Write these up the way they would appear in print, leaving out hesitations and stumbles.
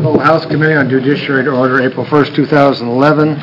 Full House Committee on Judiciary Order, April 1st, 2011.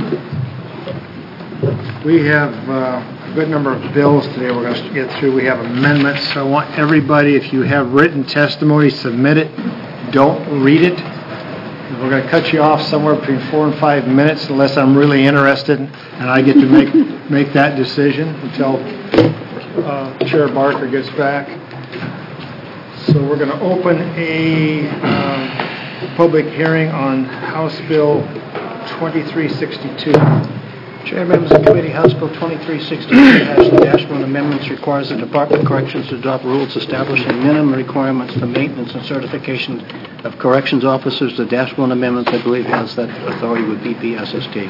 We have a good number of bills today we're going to get through. We have amendments, so I want everybody, if you have written testimony, submit it. Don't read it. We're going to cut you off somewhere between 4 and 5 minutes unless I'm really interested and I get to make that decision until Chair Barker gets back. So we're going to open a public hearing on House Bill 2362. Chair, members of the committee, House Bill 2362 has the Dash-1 amendments, requires the Department of Corrections to adopt rules establishing minimum requirements for maintenance and certification of corrections officers. The Dash-1 amendments, I believe, has that authority with DPSST.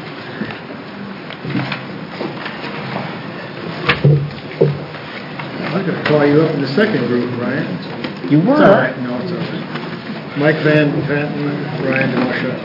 I'm going to call you up in the second group, Ryan. You were? It's all right. No, it's all right. Mike Van Patten, Ryan DeMosha.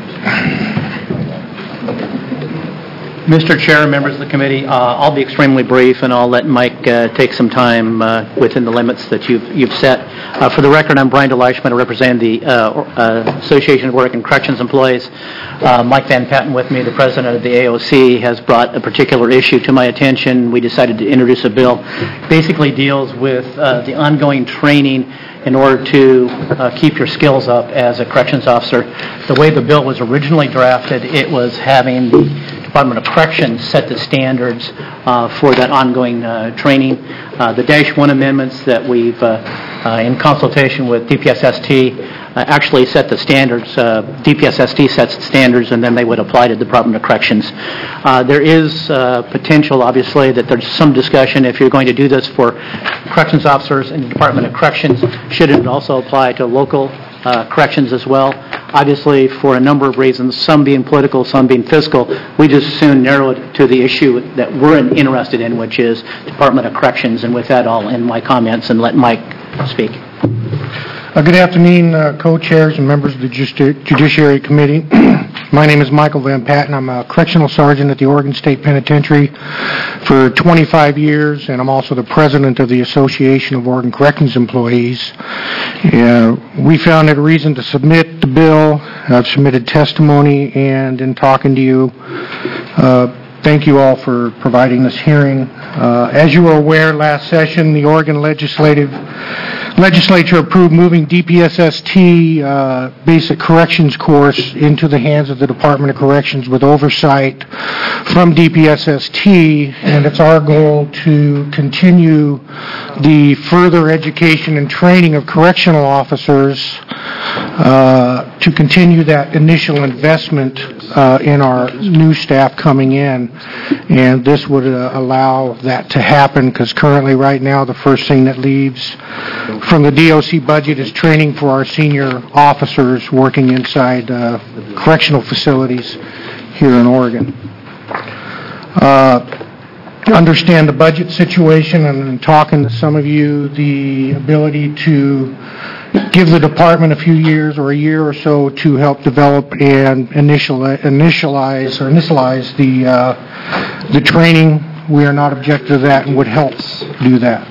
Mr. Chair, members of the committee, I'll be extremely brief, and I'll let Mike take some time within the limits that you've set. For the record, I'm Brian DeLeichman. I represent the Association of Oregon Corrections Employees. Mike Van Patten with me, the president of the AOC, has brought a particular issue to my attention. We decided to introduce a bill. Basically deals with the ongoing training in order to keep your skills up as a corrections officer. The way the bill was originally drafted, it was having the Department of Corrections set the standards for that ongoing training. The Dash-1 amendments that we've, in consultation with DPSST, actually set the standards. DPSST sets the standards, and then they would apply to the Department of Corrections. There is potential, obviously, that there's some discussion if you're going to do this for corrections officers in the Department of Corrections, should it also apply to local corrections as well? Obviously, for a number of reasons, some being political, some being fiscal, we just soon narrow it to the issue that we're interested in, which is Department of Corrections. And with that, I'll end my comments and let Mike speak. Good afternoon, co-chairs and members of the Judiciary Committee. My name is Michael Van Patten. I'm a correctional sergeant at the Oregon State Penitentiary for 25 years, and I'm also the president of the Association of Oregon Corrections Employees. We found it a reason to submit the bill. I've submitted testimony, and in talking to you, thank you all for providing this hearing. As you are aware, last session, the Oregon Legislature approved moving DPSST basic corrections course into the hands of the Department of Corrections with oversight from DPSST, and it's our goal to continue the further education and training of correctional officers to continue that initial investment in our new staff coming in, and this would allow that to happen, because currently right now the first thing that leaves from the DOC budget is training for our senior officers working inside correctional facilities here in Oregon. Understand the budget situation, and in talking to some of you, the ability to give the department a few years or a year or so to help develop and initialize the training. We are not objective to that and would help do that.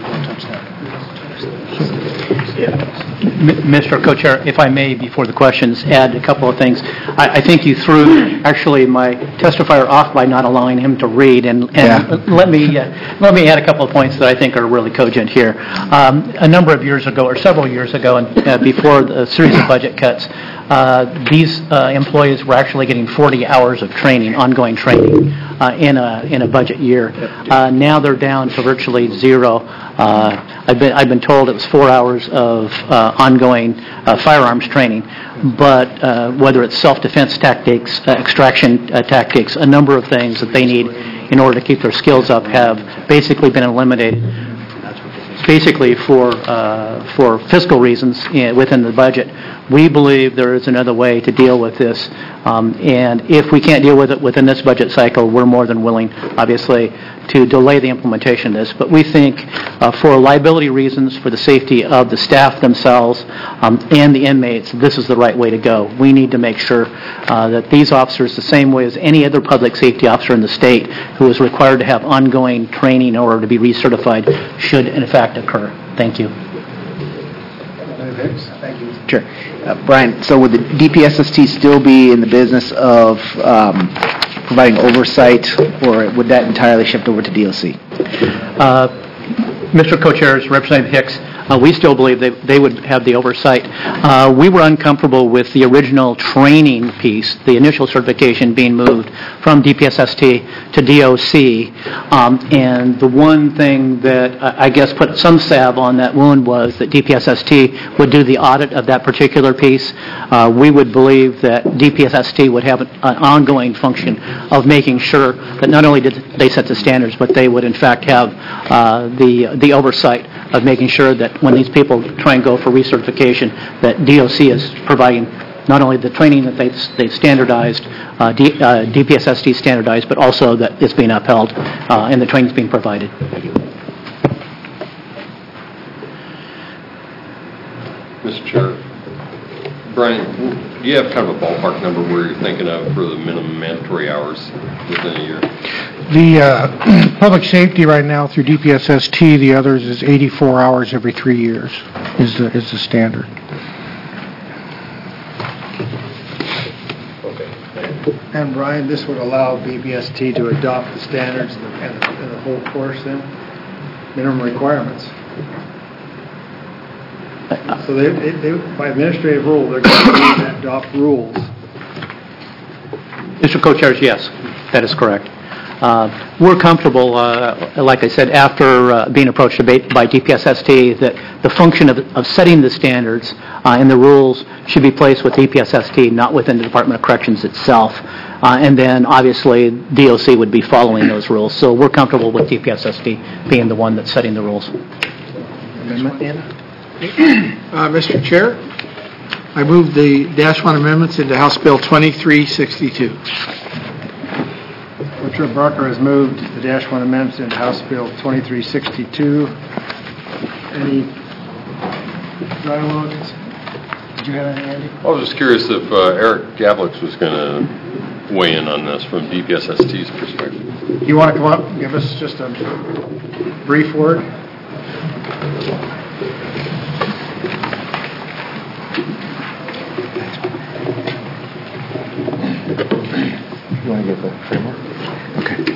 Mr. Co-Chair, if I may, before the questions, add a couple of things. I think you threw actually my testifier off by not allowing him to read, and let me add a couple of points that I think are really cogent here. A number of years ago, or several years ago, and before the series of budget cuts, these employees were actually getting 40 hours of training, ongoing training, in a budget year. Now they're down to virtually zero. I've been told it was 4 hours of ongoing firearms training, but whether it's self-defense tactics, extraction tactics, a number of things that they need in order to keep their skills up have basically been eliminated. Basically for fiscal reasons within the budget. We believe there is another way to deal with this, and if we can't deal with it within this budget cycle, we're more than willing, obviously, to delay the implementation of this. But we think for liability reasons, for the safety of the staff themselves and the inmates, this is the right way to go. We need to make sure that these officers, the same way as any other public safety officer in the state who is required to have ongoing training in order to be recertified, should in fact occur. Thank you. Hicks. Thank you. Sure. Brian, so would the DPSST still be in the business of providing oversight, or would that entirely shift over to DOC? Mr. Co-Chairs, Representative Hicks, we still believe they would have the oversight. We were uncomfortable with the original training piece, the initial certification being moved from DPSST to DOC. And the one thing that I guess put some salve on that wound was that DPSST would do the audit of that particular piece. We would believe that DPSST would have an ongoing function of making sure that not only did they set the standards, but they would in fact have the oversight of making sure that when these people try and go for recertification, that DOC is providing not only the training that they've standardized, DPSST standardized, but also that it's being upheld and the training's being provided. Mr. Chair, Brian, do you have kind of a ballpark number where you're thinking of for the minimum mandatory hours within a year? The public safety right now through DPSST, the others is 84 hours every 3 years is the standard. And Brian, this would allow BPST to adopt the standards and the whole course then? Minimum requirements. So they by administrative rule, they're going to adopt rules. Mr. Co-Chairs, yes, that is correct. We're comfortable, like I said, after being approached by DPSST, that the function of setting the standards and the rules should be placed with DPSST, not within the Department of Corrections itself. And then, obviously, DOC would be following those rules. So we're comfortable with DPSST being the one that's setting the rules. Amendment? Mr. Chair, I move the -1 amendments into House Bill 2362. Richard Barker has moved the -1 amendments into House Bill 2362. Any dialogue? Did you have anything, Andy? I was just curious if Eric Gavlix was going to weigh in on this from DPSST's perspective. You want to come up and give us just a brief word? You want to give the framework? Okay.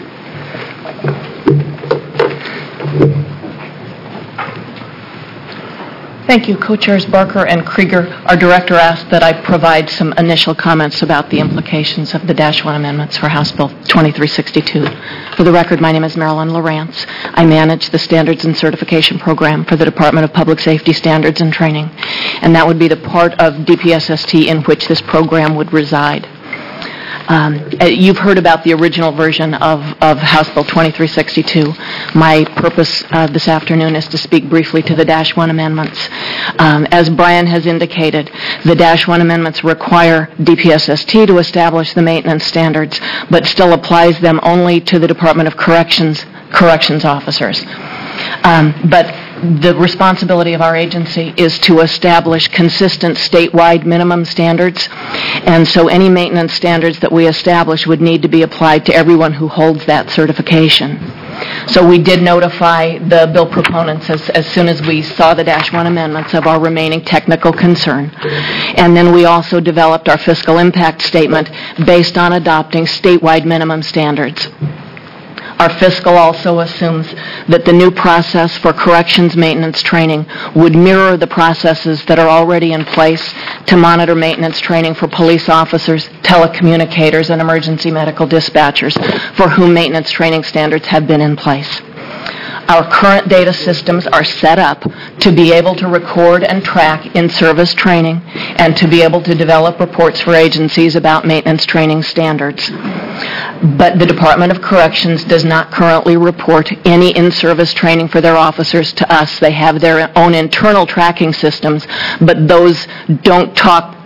Thank you. Co-Chairs Barker and Krieger, our director asked that I provide some initial comments about the implications of the -1 amendments for House Bill 2362. For the record, my name is Marilyn Lawrence. I manage the Standards and Certification Program for the Department of Public Safety Standards and Training, and that would be the part of DPSST in which this program would reside. You've heard about the original version of House Bill 2362. My purpose this afternoon is to speak briefly to the -1 amendments. As Brian has indicated, the -1 amendments require DPSST to establish the maintenance standards, but still applies them only to the Department of Corrections officers. But the responsibility of our agency is to establish consistent statewide minimum standards, and so any maintenance standards that we establish would need to be applied to everyone who holds that certification. So we did notify the bill proponents as soon as we saw the -1 amendments of our remaining technical concern. And then we also developed our fiscal impact statement based on adopting statewide minimum standards. Our fiscal also assumes that the new process for corrections maintenance training would mirror the processes that are already in place to monitor maintenance training for police officers, telecommunicators, and emergency medical dispatchers, for whom maintenance training standards have been in place. Our current data systems are set up to be able to record and track in-service training and to be able to develop reports for agencies about maintenance training standards. But the Department of Corrections does not currently report any in-service training for their officers to us. They have their own internal tracking systems, but those don't talk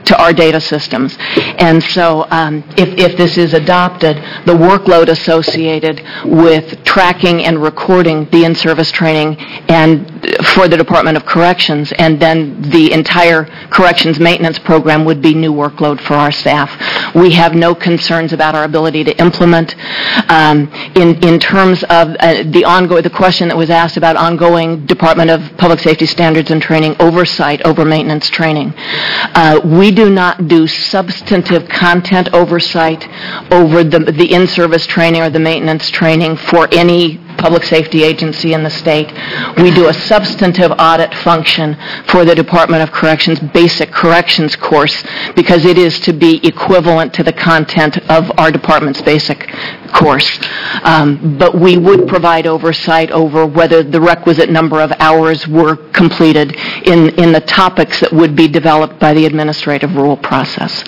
to our data systems. And so if this is adopted, the workload associated with tracking and recording the in-service training and for the Department of Corrections, and then the entire corrections maintenance program would be new workload for our staff. We have no concerns about our ability to implement. In terms of the question that was asked about ongoing Department of Public Safety Standards and Training oversight over maintenance training, we do not do substantive content oversight over the in-service training or the maintenance training for any public safety agency in the state. We do a substantive audit function for the Department of Corrections basic corrections course because it is to be equivalent to the content of our department's basic course. But we would provide oversight over whether the requisite number of hours were completed in the topics that would be developed by the administrative rule process.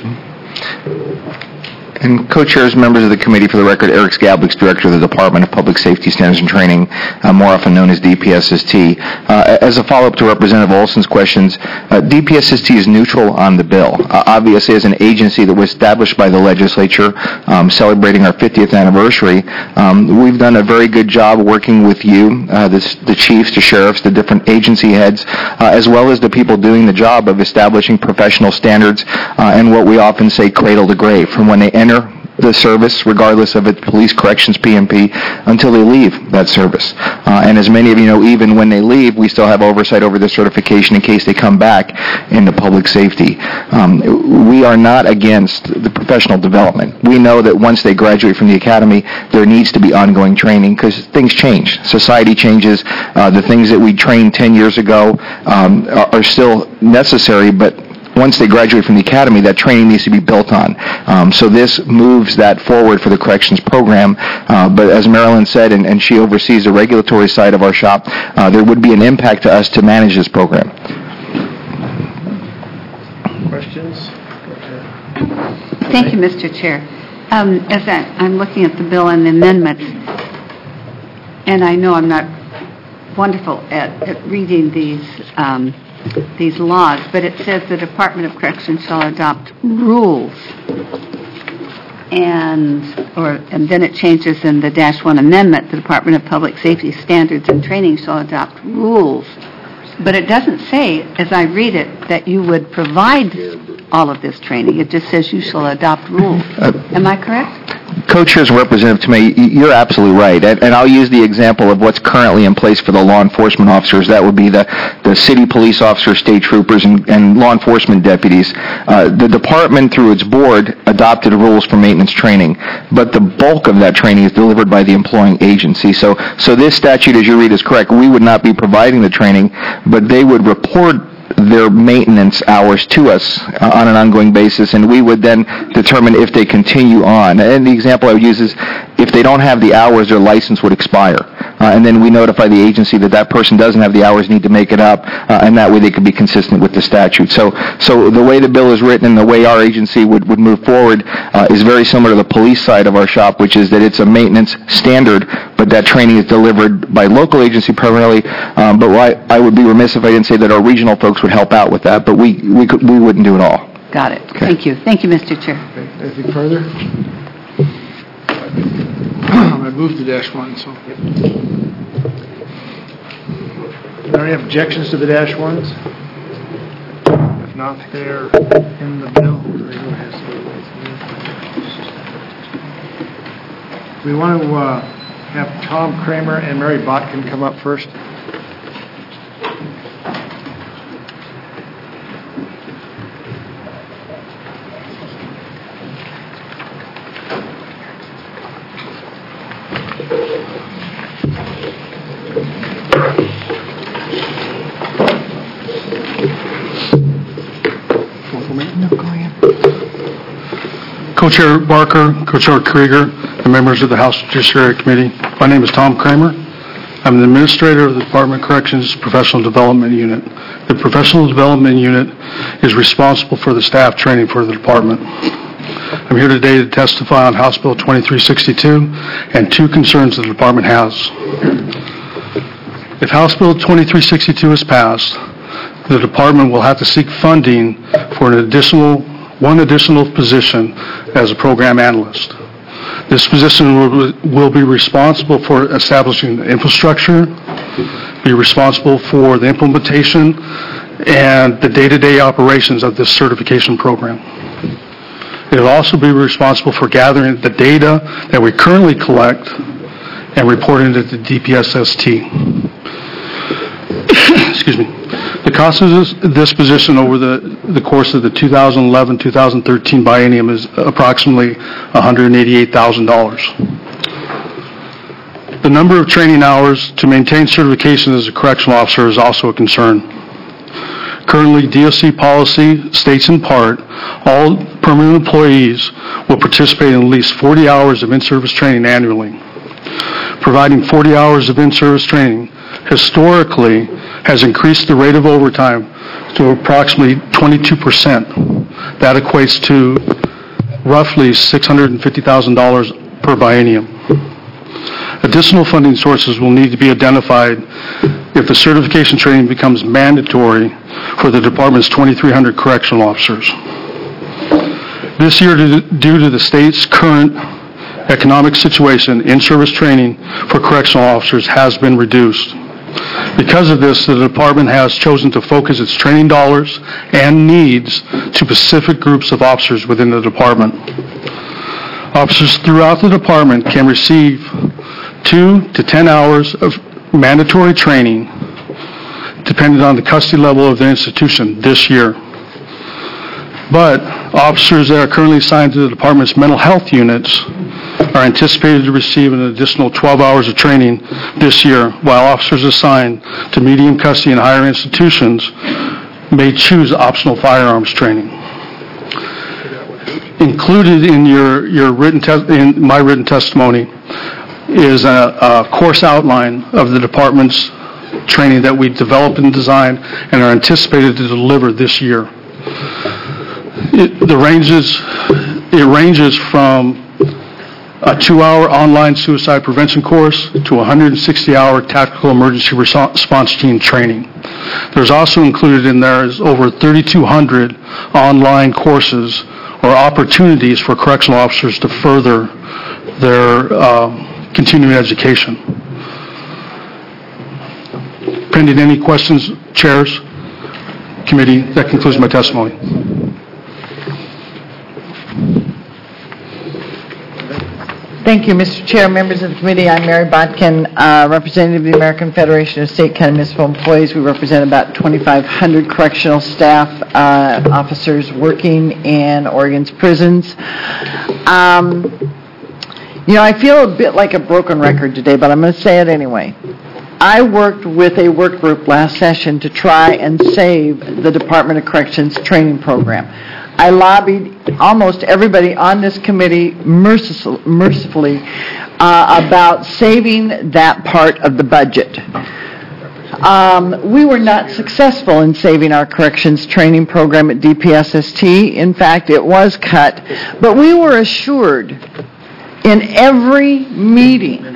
And co-chairs, members of the committee, for the record, Eric Skablik's Director of the Department of Public Safety Standards and Training, more often known as DPSST. As a follow-up to Representative Olson's questions, DPSST is neutral on the bill. Obviously, as an agency that was established by the legislature, celebrating our 50th anniversary, we've done a very good job working with you, the chiefs, the sheriffs, the different agency heads, as well as the people doing the job of establishing professional standards and what we often say cradle to grave, from when they enter the service, regardless of its police, corrections, PMP, until they leave that service. And as many of you know, even when they leave, we still have oversight over their certification in case they come back into public safety. We are not against the professional development. We know that once they graduate from the academy, there needs to be ongoing training because things change. Society changes. The things that we trained 10 years ago are still necessary, but once they graduate from the academy, that training needs to be built on. So this moves that forward for the corrections program. But as Marilyn said, and she oversees the regulatory side of our shop, there would be an impact to us to manage this program. Questions? Thank you, Mr. Chair. As I'm looking at the bill and the amendments, and I know I'm not wonderful at reading these laws, but it says the Department of Corrections shall adopt rules, and then it changes in the -1 amendment, the Department of Public Safety Standards and Training shall adopt rules. But it doesn't say, as I read it, that you would provide all of this training. It just says you shall adopt rules. Am I correct? Co-chairs and Representative Tomei, you're absolutely right. And I'll use the example of what's currently in place for the law enforcement officers. That would be the city police officers, state troopers, and law enforcement deputies. The department, through its board, adopted rules for maintenance training. But the bulk of that training is delivered by the employing agency. So this statute, as you read, is correct. We would not be providing the training, but they would report their maintenance hours to us on an ongoing basis, and we would then determine if they continue on. And the example I would use is if they don't have the hours, their license would expire. And then we notify the agency that person doesn't have the hours, need to make it up, and that way they could be consistent with the statute. So the way the bill is written and the way our agency would move forward is very similar to the police side of our shop, which is that it's a maintenance standard, but that training is delivered by local agency primarily. But I would be remiss if I didn't say that our regional folks would help out with that, but we wouldn't do it all. Got it. Okay. Thank you. Thank you, Mr. Chair. Okay. Anything further? I moved the -1, so. Are there any objections to the -1s? If not, they're in the bill. We want to have Tom Kramer and Mary Botkin come up first. Co-Chair Barker, Co-Chair Krieger, and members of the House Judiciary Committee. My name is Tom Kramer. I'm the Administrator of the Department of Corrections Professional Development Unit. The Professional Development Unit is responsible for the staff training for the department. I'm here today to testify on House Bill 2362 and two concerns the department has. If House Bill 2362 is passed, the department will have to seek funding for one additional position as a program analyst. This position will be responsible for establishing the infrastructure, be responsible for the implementation and the day-to-day operations of this certification program. It will also be responsible for gathering the data that we currently collect and reporting it to DPSST. Excuse me. The cost of this position over the course of the 2011-2013 biennium is approximately $188,000. The number of training hours to maintain certification as a correctional officer is also a concern. Currently, DOC policy states in part, all permanent employees will participate in at least 40 hours of in-service training annually. Providing 40 hours of in-service training historically has increased the rate of overtime to approximately 22%. That equates to roughly $650,000 per biennium. Additional funding sources will need to be identified if the certification training becomes mandatory for the department's 2,300 correctional officers. This year, due to the state's current economic situation, in-service training for correctional officers has been reduced. Because of this, the department has chosen to focus its training dollars and needs to specific groups of officers within the department. Officers throughout the department can receive 2 to 10 hours of mandatory training depending on the custody level of the institution this year. But officers that are currently assigned to the department's mental health units are anticipated to receive an additional 12 hours of training this year, while officers assigned to medium custody and higher institutions may choose optional firearms training. Included in in my written testimony is a course outline of the department's training that we developed and designed and are anticipated to deliver this year. It ranges from a 2-hour online suicide prevention course to a 160-hour tactical emergency response team training. There's also included in there is over 3,200 online courses or opportunities for correctional officers to further their continuing education. Pending any questions, chairs, committee, that concludes my testimony. Thank you, Mr. Chair, members of the committee. I'm Mary Botkin, representative of the American Federation of State County Municipal Employees. We represent about 2,500 correctional staff officers working in Oregon's prisons. I feel a bit like a broken record today, but I'm going to say it anyway. I worked with a work group last session to try and save the Department of Corrections training program. I lobbied almost everybody on this committee mercifully about saving that part of the budget. We were not successful in saving our corrections training program at DPSST. In fact, it was cut. But we were assured in every meeting,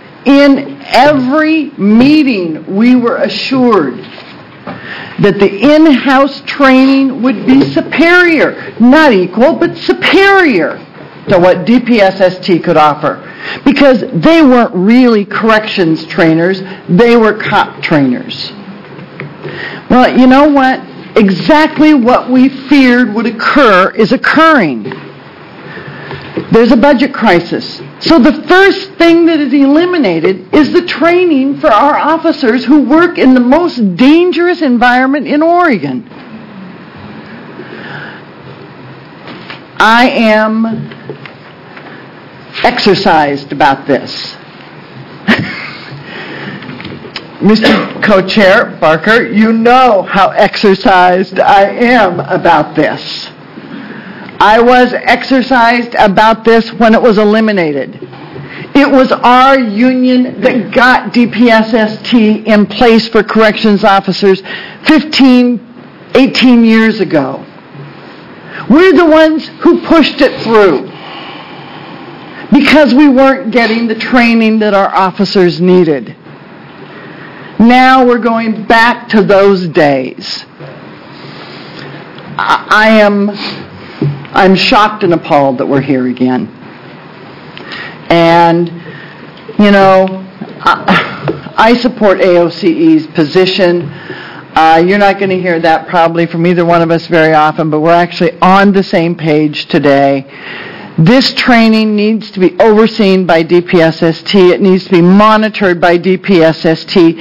we were assured that the in-house training would be superior, not equal, but superior to what DPSST could offer. Because they weren't really corrections trainers, they were cop trainers. Well, you know what? Exactly what we feared would occur is occurring. There's a budget crisis. So the first thing that is eliminated is the training for our officers who work in the most dangerous environment in Oregon. I am exercised about this. Mr. Co-Chair Barker, you know how exercised I am about this. I was exercised about this when it was eliminated. It was our union that got DPSST in place for corrections officers 18 years ago. We're the ones who pushed it through because we weren't getting the training that our officers needed. Now we're going back to those days. I'm shocked and appalled that we're here again. And, you know, I support AOCE's position. You're not going to hear that probably from either one of us very often, but we're actually on the same page today. This training needs to be overseen by DPSST. It needs to be monitored by DPSST.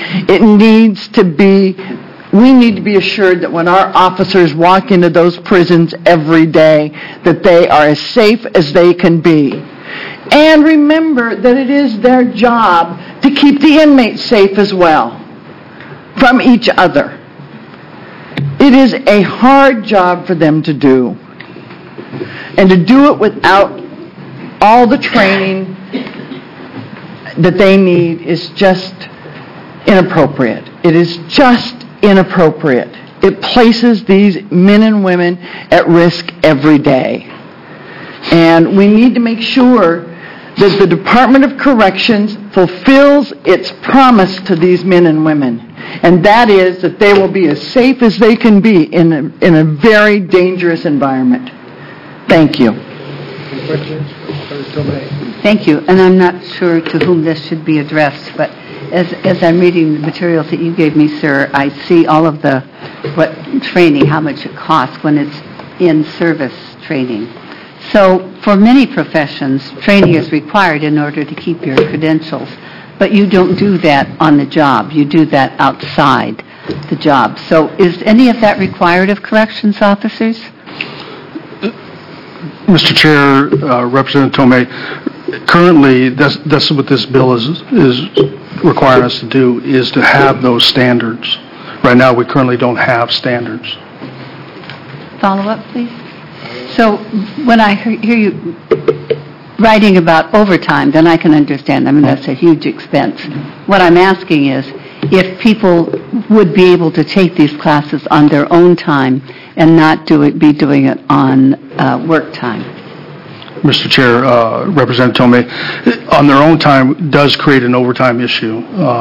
We need to be assured that when our officers walk into those prisons every day, that they are as safe as they can be. And remember that it is their job to keep the inmates safe as well from each other. It is a hard job for them to do. And to do it without all the training that they need is just inappropriate. It is just inappropriate. It places these men and women at risk every day. And we need to make sure that the Department of Corrections fulfills its promise to these men and women. And that is that they will be as safe as they can be in a very dangerous environment. Thank you. Any questions? Thank you. And I'm not sure to whom this should be addressed, but as I'm reading the materials that you gave me, sir, I see all of what training, how much it costs when it's in-service training. So for many professions, training is required in order to keep your credentials, but you don't do that on the job. You do that outside the job. So is any of that required of corrections officers? Mr. Chair, Representative Tomei, currently, that's what this bill is requiring us to do, is to have those standards. Right now, we currently don't have standards. Follow up, please. So when I hear you writing about overtime, then I can understand. I mean, that's a huge expense. What I'm asking is if people would be able to take these classes on their own time and not be doing it on work time. Mr. Chair, Representative Tomei, on their own time does create an overtime issue.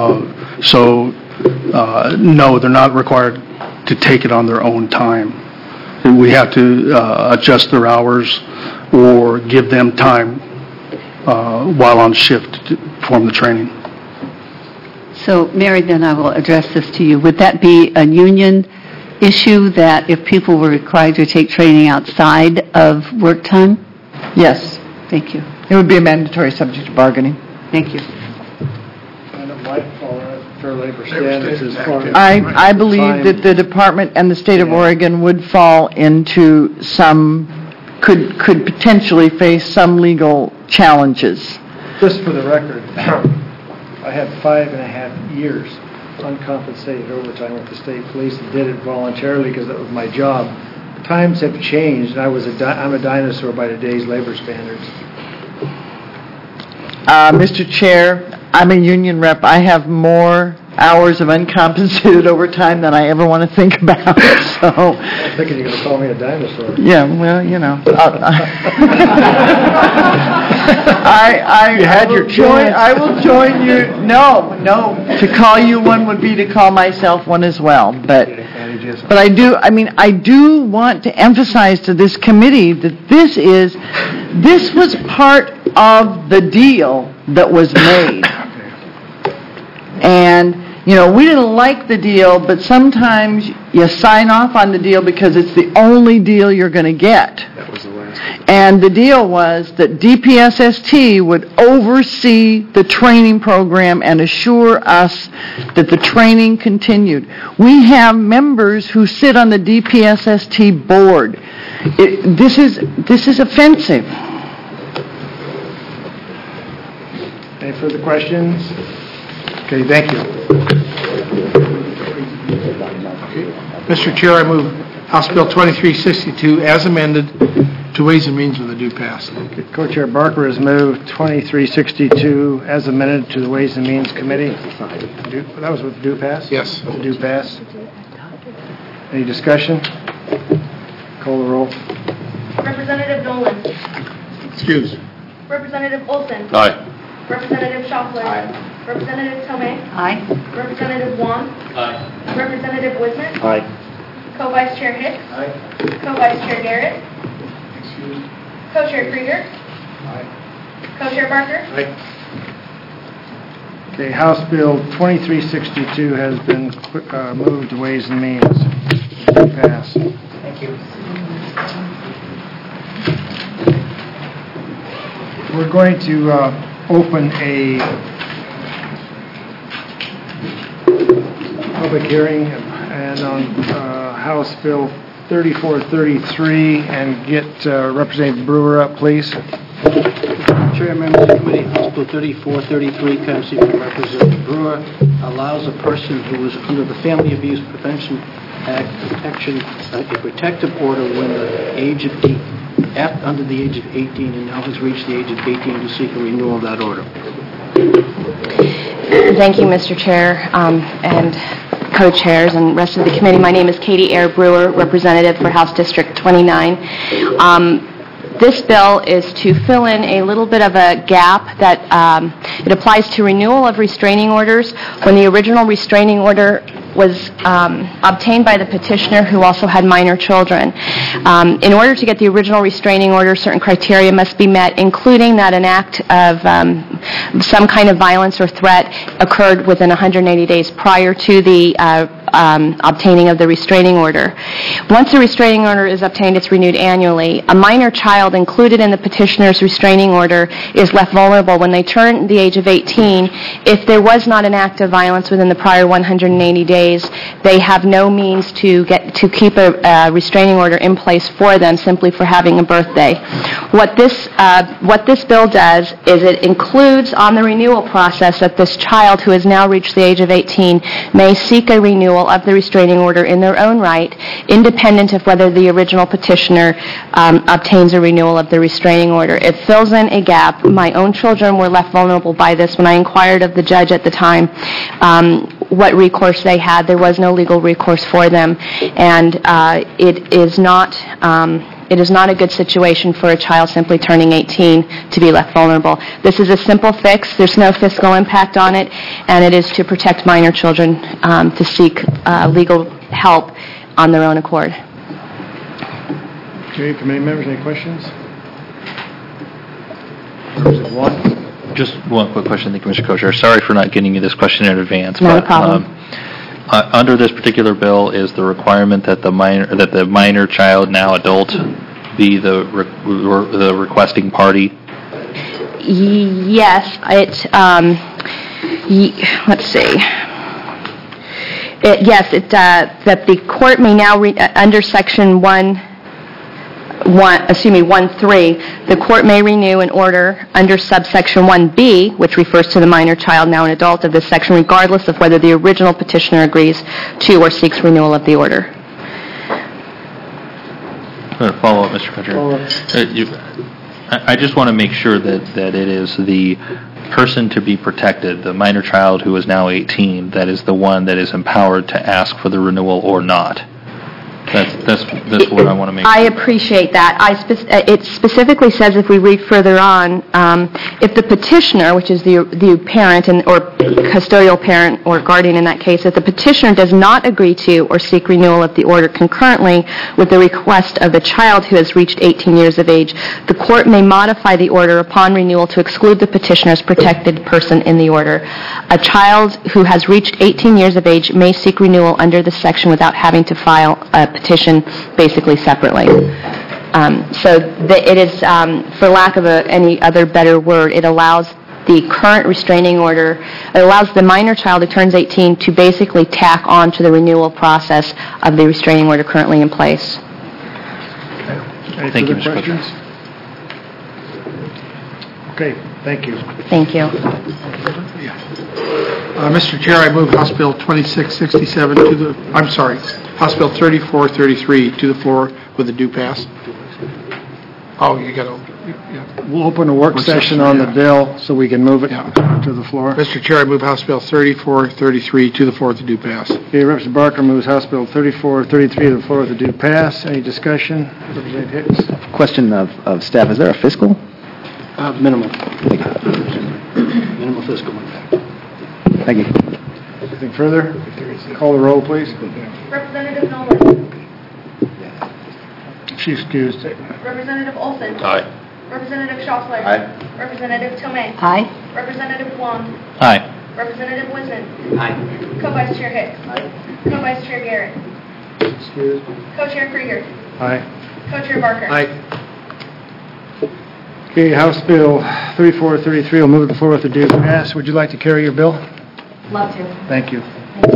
No, they're not required to take it on their own time. We have to adjust their hours or give them time while on shift to perform the training. So, Mary, then I will address this to you. Would that be a union issue that if people were required to take training outside of work time? Yes. Thank you. It would be a mandatory subject to bargaining. Thank you. And it might fall under Fair Labor Standards as far as... I believe that the department and the state of Oregon would fall into could potentially face some legal challenges. Just for the record, I had 5.5 years uncompensated overtime with the state police and did it voluntarily because that was my job. Times have changed, and I'm a dinosaur by today's labor standards. Mr. Chair, I'm a union rep. I have more hours of uncompensated overtime than I ever want to think about. So I'm thinking you're going to call me a dinosaur. Yeah, well, you know. You had your chance. I will join you. No. To call you one would be to call myself one as well. But I do want to emphasize to this committee that this was part of the deal that was made. And, you know, we didn't like the deal, but sometimes you sign off on the deal because it's the only deal you're going to get. That was the last. And the deal was that DPSST would oversee the training program and assure us that the training continued. We have members who sit on the DPSST board. This is offensive. Any further questions? Okay, thank you. Mr. Chair, I move House Bill 2362 as amended to Ways and Means with a due pass. Okay, Co-Chair Barker has moved 2362 as amended to the Ways and Means Committee. That was with due pass? Yes. With due pass. Any discussion? Call the roll. Representative Nolan. Excuse. Representative Olson. Aye. Representative Schaufler. Aye. Representative Tomei. Aye. Representative Wong. Aye. Representative Wisman. Aye. Co-Vice Chair Hicks. Co-Vice Chair Garrett. Co-Chair Krieger. Co-Chair Barker. Okay, House Bill 2362 has been moved to Ways and Means. Pass. Thank you. We're going to open a public hearing and on House Bill 3433 and get Representative Brewer up, please. Chair, members of the committee, House Bill 3433, courtesy from Representative Brewer, allows a person who is under the Family Abuse Prevention Act protection, a protective order when the age of under the age of 18 and now has reached the age of 18 to seek a renewal of that order. Thank you, Mr. Chair, and co-chairs and rest of the committee. My name is Katie Ayer Brewer, representative for House District 29. This bill is to fill in a little bit of a gap that it applies to renewal of restraining orders when the original restraining order was obtained by the petitioner who also had minor children. In order to get the original restraining order, certain criteria must be met, including that an act of some kind of violence or threat occurred within 180 days prior to the obtaining of the restraining order. Once the restraining order is obtained, it's renewed annually. A minor child included in the petitioner's restraining order is left vulnerable when they turn the age of 18. If there was not an act of violence within the prior 180 days, they have no means to keep a restraining order in place for them simply for having a birthday. What this bill does is it includes on the renewal process that this child who has now reached the age of 18 may seek a renewal of the restraining order in their own right, independent of whether the original petitioner obtains a renewal of the restraining order. It fills in a gap. My own children were left vulnerable by this. When I inquired of the judge at the time what recourse they had, there was no legal recourse for them, and it is not a good situation for a child simply turning 18 to be left vulnerable. This is a simple fix. There's no fiscal impact on it, and it is to protect minor children to seek legal help on their own accord. Okay, committee members, any questions? Representative Watt? Just one quick question, thank you, Mr. Co-Chair. Sorry for not getting you this question in advance. No problem. Under this particular bill, is the requirement that the minor child, now adult, be the requesting party? Yes, let's see. That the court may now under Section 1.3, the court may renew an order under subsection 1B, which refers to the minor child, now an adult, of this section, regardless of whether the original petitioner agrees to or seeks renewal of the order. Follow up, Mr. Co-Chair. I just want to make sure that it is the person to be protected, the minor child who is now 18, that is the one that is empowered to ask for the renewal or not. That's what I want to make sure. I appreciate that. It specifically says, if we read further on, if the petitioner, which is the parent or custodial parent or guardian in that case, if the petitioner does not agree to or seek renewal of the order concurrently with the request of the child who has reached 18 years of age, the court may modify the order upon renewal to exclude the petitioner's protected person in the order. A child who has reached 18 years of age may seek renewal under this section without having to file a petition basically separately. It is, for lack of any other better word, it allows the current restraining order, it allows the minor child who turns 18 to basically tack on to the renewal process of the restraining order currently in place. Thank you, Mr. Questions? Okay, thank you. Thank you. Mr. Chair, I move House Bill 2667 House Bill 3433 to the floor with a due pass. Oh, you got to... We'll open a work session on the bill so we can move it to the floor. Mr. Chair, I move House Bill 3433 to the floor with a due pass. Okay, Representative Barker moves House Bill 3433 to the floor with a due pass. Any discussion? Representative Hicks? Question of staff, is there a fiscal? Minimal. Minimal fiscal impact. Thank you. Anything further? Call the roll, please. Representative Nolan. She excused. Representative Olson. Aye. Representative Schaffler. Aye. Representative Tomei. Aye. Representative Wong. Aye. Representative Wiseman. Aye. Co-Vice Chair Hicks. Co-Vice Chair Garrett. Excused. Co-Chair Krieger. Aye. Co-Chair Barker. Okay, House Bill 3433 will move to the floor with a due pass. Would you like to carry your bill? Love to. Thank you.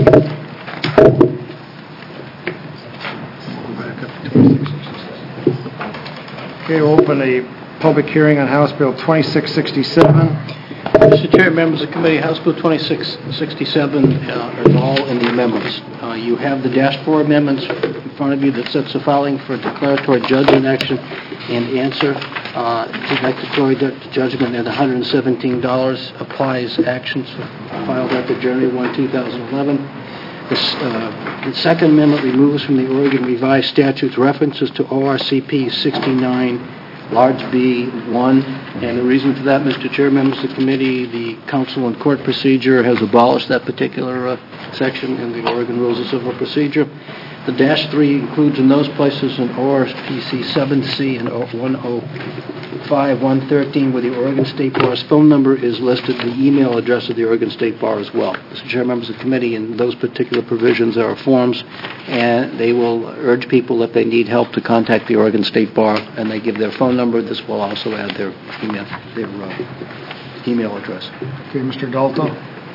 Okay, we'll open a public hearing on House Bill 2667. Mr. Chair, members of the committee, House Bill 2667 is all in the amendments. You have the -4 amendments in front of you that sets the filing for declaratory judgment action and answer. Declaratory judgment at $117 applies actions filed after January 1, 2011. The second amendment removes from the Oregon Revised Statutes references to ORCP 69, large B1. And the reason for that, Mr. Chair, members of the committee, the Council on Court Procedure has abolished that particular section in the Oregon Rules of Civil Procedure. The -3 includes in those places an ORPC 7C and 105-113, where the Oregon State Bar's phone number is listed, the email address of the Oregon State Bar as well. Mr. Chair, members of the committee, in those particular provisions, there are forms, and they will urge people if they need help to contact the Oregon State Bar, and they give their phone number. This will also add their email address. Okay, Mr. Dalto.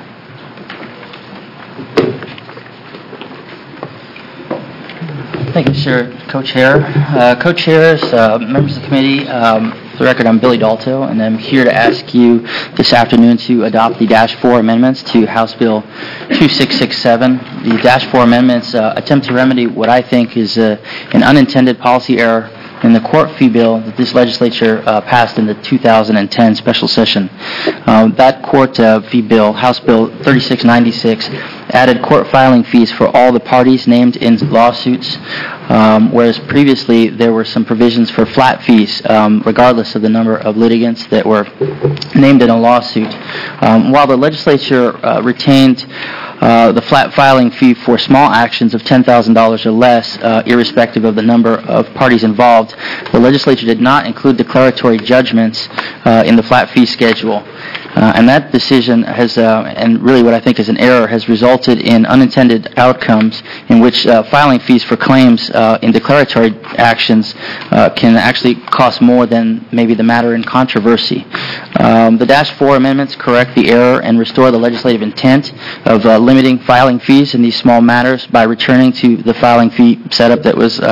Thank you, Mr. Co-Chair. Co-Chairs, members of the committee, for the record, I'm Billy Dalto, and I'm here to ask you this afternoon to adopt the -4 amendments to House Bill 2667. The -4 amendments attempt to remedy what I think is an unintended policy error in the court fee bill that this legislature passed in the 2010 special session. That court fee bill, House Bill 3696, added court filing fees for all the parties named in lawsuits, whereas previously there were some provisions for flat fees, regardless of the number of litigants that were named in a lawsuit. While the legislature retained the flat filing fee for small actions of $10,000 or less, irrespective of the number of parties involved, the legislature did not include declaratory judgments in the flat fee schedule. And that decision has, and really what I think is an error, has resulted in unintended outcomes in which filing fees for claims in declaratory actions can actually cost more than maybe the matter in controversy. The -4 amendments correct the error and restore the legislative intent of limiting filing fees in these small matters by returning to the filing fee setup that was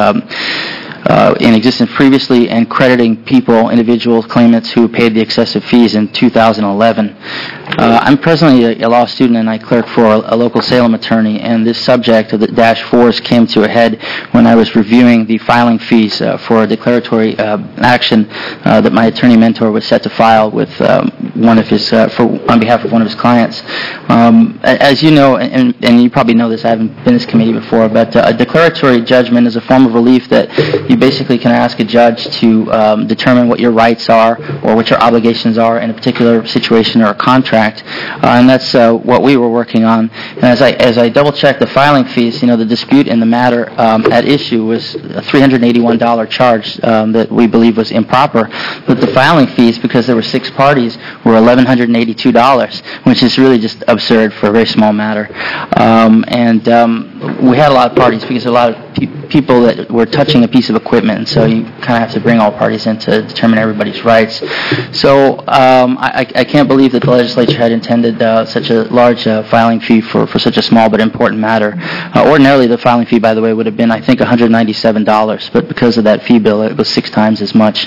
in existence previously and crediting individual claimants who paid the excessive fees in 2011. I'm presently a law student and I clerk for a local Salem attorney, and this subject of the -4s came to a head when I was reviewing the filing fees for a declaratory action that my attorney mentor was set to file with on behalf of one of his clients. As you know, and you probably know this, I haven't been in this committee before, but a declaratory judgment is a form of relief that you basically can ask a judge to determine what your rights are or what your obligations are in a particular situation or a contract. And that's what we were working on. And as I double-checked the filing fees, the dispute in the matter at issue was a $381 charge that we believe was improper. But the filing fees, because there were 6 parties, were $1,182, which is really just absurd for a very small matter. And we had a lot of parties because a lot of people that were touching a piece of equipment, and so you kind of have to bring all parties in to determine everybody's rights. So I can't believe that the legislature had intended such a large filing fee for such a small but important matter. Ordinarily, the filing fee, by the way, would have been, I think, $197, but because of that fee bill, it was 6 times as much.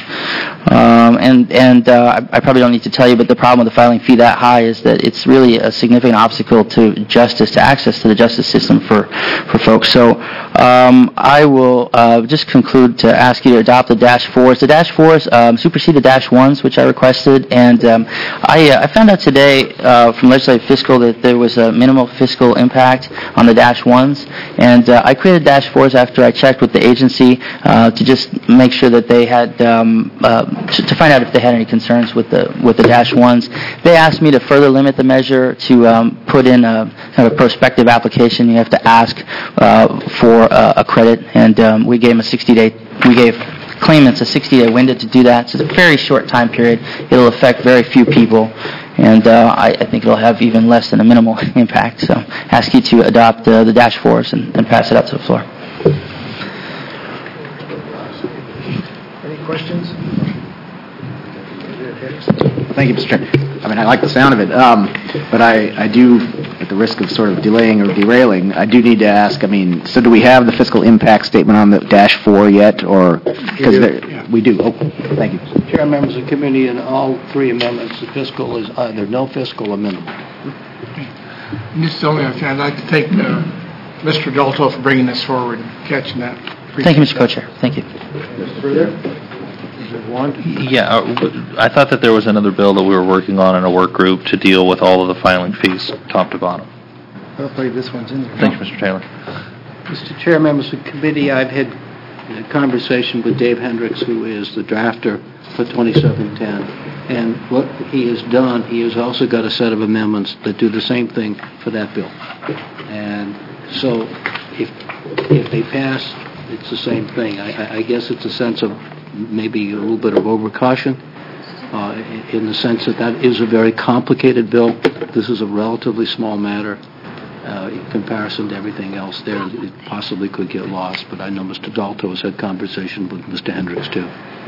I probably don't need to tell you, but the problem with the filing fee that high is that it's really a significant obstacle to justice, to access to the justice system for folks. So I will just conclude to ask you to adopt the -4s. The -4s supersede the -1s, which I requested, and I found out today from Legislative Fiscal that there was a minimal fiscal impact on the -1s, and I created -4s after I checked with the agency to just make sure that they had, to find out if they had any concerns with the -1s. They asked me to further limit the measure to put in a kind of a prospective application. You have to ask for a credit, and we gave them a 60-day. We gave claimants a 60-day window to do that. So it's a very short time period. It'll affect very few people, and I think it'll have even less than a minimal impact. So ask you to adopt the Dash 4s and pass it out to the floor. Any questions? Thank you, Mr. Chairman. I mean, I like the sound of it, but I do, at the risk of sort of delaying or derailing, I do need to ask, I mean, so do we have the fiscal impact statement on the Dash 4 yet, or? Because we do. Oh, thank you. Chair, members of the committee, in all three amendments, the fiscal is either no fiscal or minimal. This is the only other thing. I'd like to thank Mr. Dalto for bringing this forward and catching that. Thank you, Mr. Co-Chair. Thank you. Further? Yeah, I thought that there was another bill that we were working on in a work group to deal with all of the filing fees, top to bottom. I don't believe this one's in there. Thank you, Mr. Taylor. Mr. Chair, members of the committee, I've had a conversation with Dave Hendricks, who is the drafter for 2710. And what he has done, he has also got a set of amendments that do the same thing for that bill. And so if they pass, it's the same thing. I guess it's a sense of maybe a little bit of overcaution in the sense that that is a very complicated bill. This is a relatively small matter in comparison to everything else there. It possibly could get lost, but I know Mr. Dalto has had conversation with Mr. Hendricks too.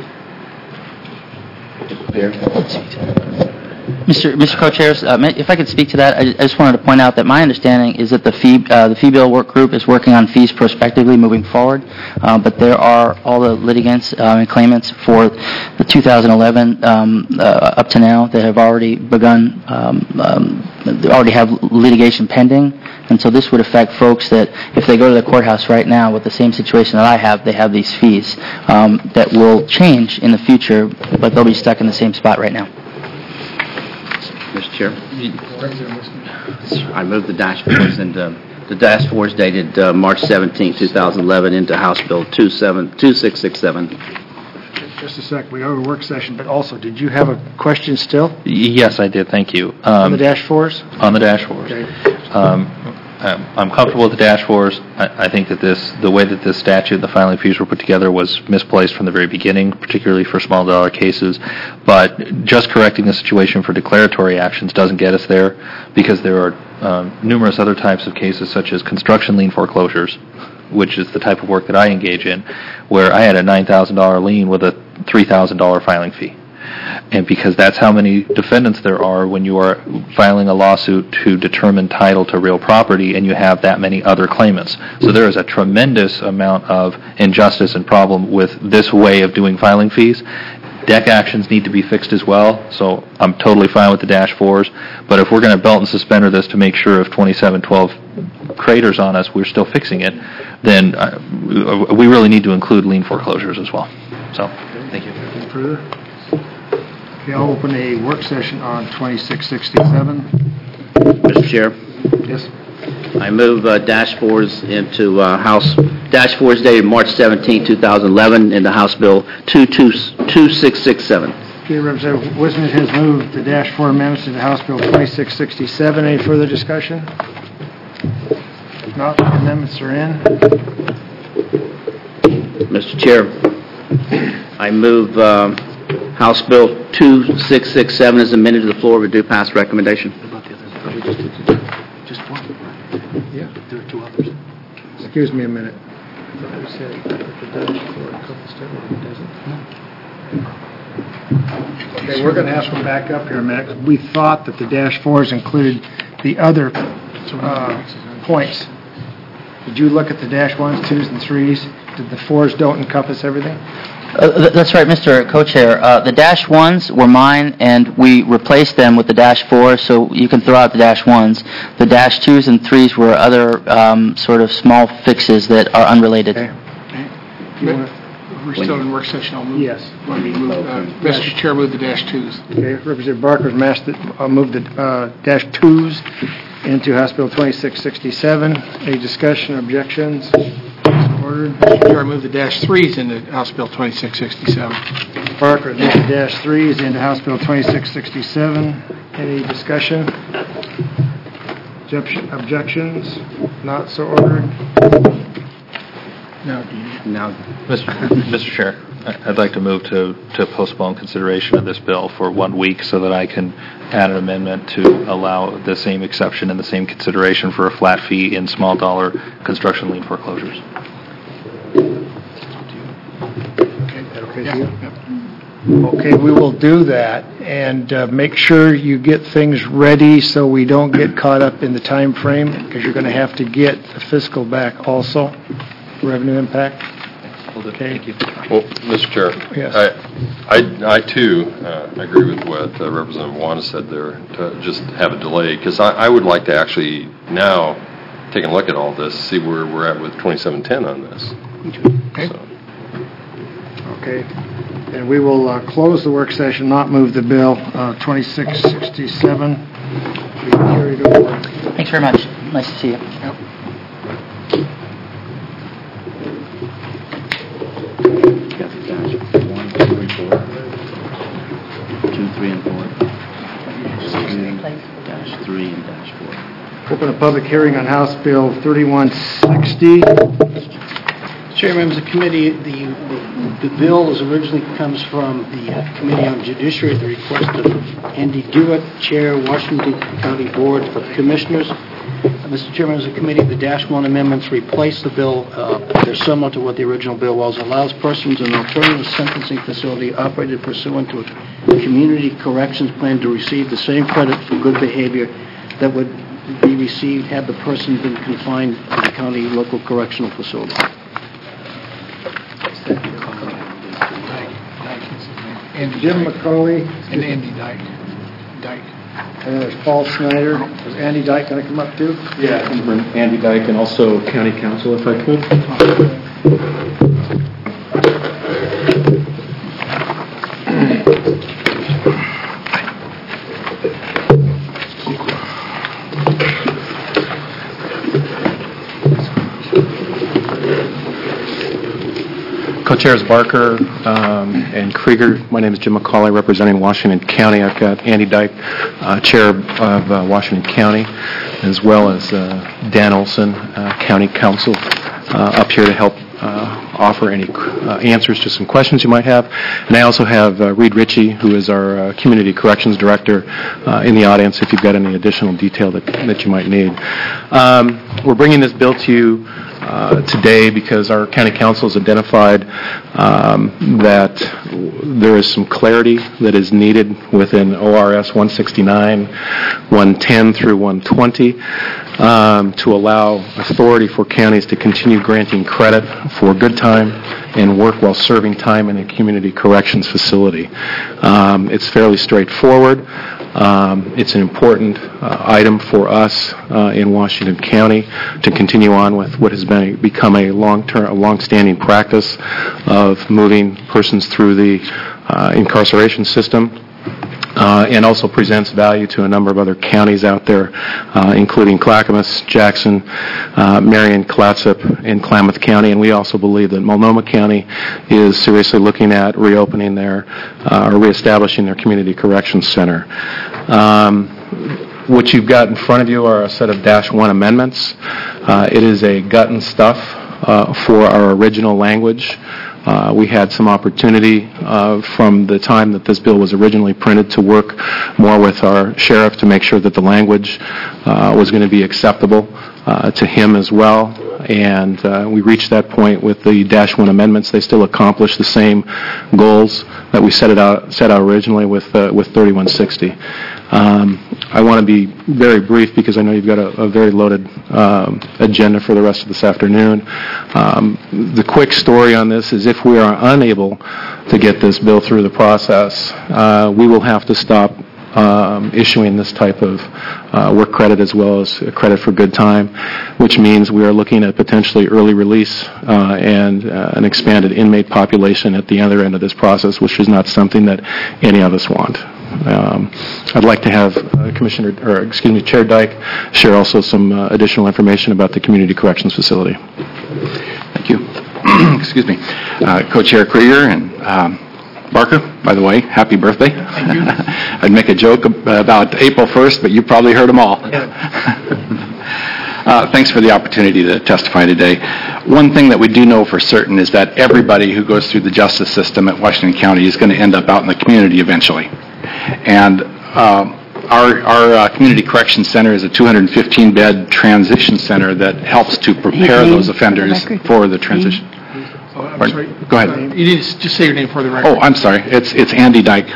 Mr. Co-Chairs, if I could speak to that, I just wanted to point out that my understanding is that the fee bill work group is working on fees prospectively moving forward, but there are all the litigants and claimants for the 2011 up to now that have already begun, already have litigation pending, and so this would affect folks that if they go to the courthouse right now with the same situation that I have, they have these fees that will change in the future, but they'll be stuck in the same spot right now. Mr. Chair, I move the Dash 4s, and the Dash 4s dated March 17, 2011, into House Bill 2667. Just a sec, we have a work session, but also, did you have a question still? Yes, I did. Thank you. On the Dash 4s? On the Dash 4s. Okay. I'm comfortable with the Dash 4s. I think that the way that this statute, the filing fees were put together was misplaced from the very beginning, particularly for small dollar cases. But just correcting the situation for declaratory actions doesn't get us there, because there are numerous other types of cases, such as construction lien foreclosures, which is the type of work that I engage in, where I had a $9,000 lien with a $3,000 filing fee. And because that's how many defendants there are when you are filing a lawsuit to determine title to real property, and you have that many other claimants. So there is a tremendous amount of injustice and problem with this way of doing filing fees. DEC actions need to be fixed as well, so I'm totally fine with the Dash 4s. But if we're going to belt and suspender this to make sure if 2712 craters on us, we're still fixing it, then we really need to include lien foreclosures as well. So, thank you. Further? Okay, I'll open a work session on 2667. Mr. Chair. Yes. I move Dash 4s into House Dash 4s dated March 17, 2011, into House Bill 2667. Okay, Representative Wisnick has moved the Dash 4 amendments to the House Bill 2667. Any further discussion? If not, the amendments are in. Mr. Chair, I move House Bill 2667 is amended to the floor with due pass recommendation. Just one. Yeah. There are two others. Excuse me a minute. Okay, we're going to have to back up here a minute. We thought that the Dash 4s included the other points. Did you look at the Dash 1s, 2s, and 3s? Did the 4s don't encompass everything? That's right, Mr. Co-Chair. The Dash 1s were mine, and we replaced them with the Dash 4s, so you can throw out the Dash 1s. The Dash 2s and 3s were other sort of small fixes that are unrelated. Okay. We're still in work session. I'll move. Yes. Let me move. Mr. Chair, move the Dash 2s. Okay. Representative Barker's moved the Dash 2s into House Bill 2667. Any discussion or objections? Ordered. Mr. Chair, I move the Dash 3s into House Bill 2667. Barker moved the Dash 3s into House Bill 2667. Any discussion? Objections? Not so ordered. Mr. Chair, I'd like to move to postpone consideration of this bill for 1 week so that I can add an amendment to allow the same exception and the same consideration for a flat fee in small dollar construction lien foreclosures. Okay, we will do that, and make sure you get things ready so we don't get caught up in the time frame, because you're going to have to get the fiscal back also, revenue impact. Okay. Thank you. Well, Mr. Chair. Yes. I too agree with what Representative Wanda said there, to just have a delay, because I would like to actually now take a look at all this, see where we're at with 2710 on this. Okay. Okay. And we will close the work session, not move the bill. 2667 be carried over. Thanks very much. Nice to see you. Yep. Open a public hearing on House Bill 3160. Chair, members of the committee, the bill originally comes from the Committee on Judiciary at the request of Andy Dewitt, Chair, Washington County Board of Commissioners. Mr. Chair, members of the committee, the -1 amendments replace the bill. They're similar to what the original bill was. Allows persons in an alternative sentencing facility operated pursuant to a community corrections plan to receive the same credit for good behavior that would be received had the person been confined to the county local correctional facility. And Jim McCauley. And Andy Dyke. And there's Paul Snyder. Is Andy Dyke going to come up too? Yeah, Andy Dyke and also County Council, if I could. Co-chairs Barker and Krieger. My name is Jim McCauley, representing Washington County. I've got Andy Dyke, chair of Washington County, as well as Dan Olson, County Council, up here to help offer any answers to some questions you might have. And I also have Reed Ritchie, who is our Community Corrections Director, in the audience if you've got any additional detail that you might need. We're bringing this bill to you today because our county council has identified that there is some clarity that is needed within ORS 169, 110 through 120 to allow authority for counties to continue granting credit for good time and work while serving time in a community corrections facility. It's fairly straightforward. It's an important item for us in Washington County to continue on with what has become a long-standing practice of moving persons through the incarceration system, and also presents value to a number of other counties out there, including Clackamas, Jackson, Marion, Clatsop, and Klamath County. And we also believe that Multnomah County is seriously looking at reopening or reestablishing their community corrections center. What you've got in front of you are a set of -1 amendments. It is a gut and stuff for our original language. We had some opportunity from the time that this bill was originally printed to work more with our sheriff to make sure that the language was going to be acceptable to him as well. And we reached that point with the -1 amendments. They still accomplish the same goals that we set out originally with 3160. I want to be very brief because I know you've got a very loaded agenda for the rest of this afternoon. The quick story on this is if we are unable to get this bill through the process, we will have to stop issuing this type of work credit as well as credit for good time, which means we are looking at potentially early release and an expanded inmate population at the other end of this process, which is not something that any of us want. I'd like to have Chair Dyke share also some additional information about the community corrections facility. Thank you. Excuse me. Co-Chair Krieger and Barker, by the way, happy birthday. Thank you. I'd make a joke about April 1st, but you probably heard them all. Thanks for the opportunity to testify today. One thing that we do know for certain is that everybody who goes through the justice system at Washington County is going to end up out in the community eventually. And our Community Corrections Center is a 215-bed transition center that helps to prepare those offenders for the transition. I'm sorry. Go ahead. You need to just say your name for the record. Oh, I'm sorry. It's Andy Dyke.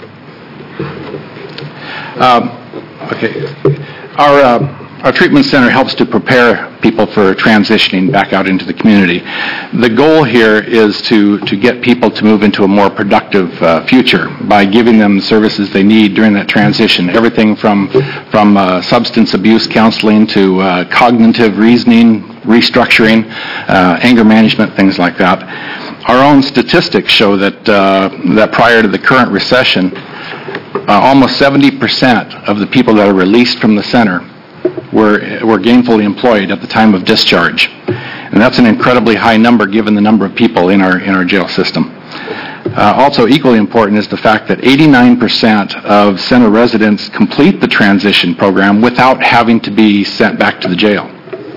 Okay. Our treatment center helps to prepare people for transitioning back out into the community. The goal here is to get people to move into a more productive future by giving them the services they need during that transition. Everything from substance abuse counseling to cognitive reasoning, restructuring, anger management, things like that. Our own statistics show that prior to the current recession, almost 70% of the people that are released from the center were gainfully employed at the time of discharge. And that's an incredibly high number given the number of people in our jail system. Also equally important is the fact that 89% of center residents complete the transition program without having to be sent back to the jail.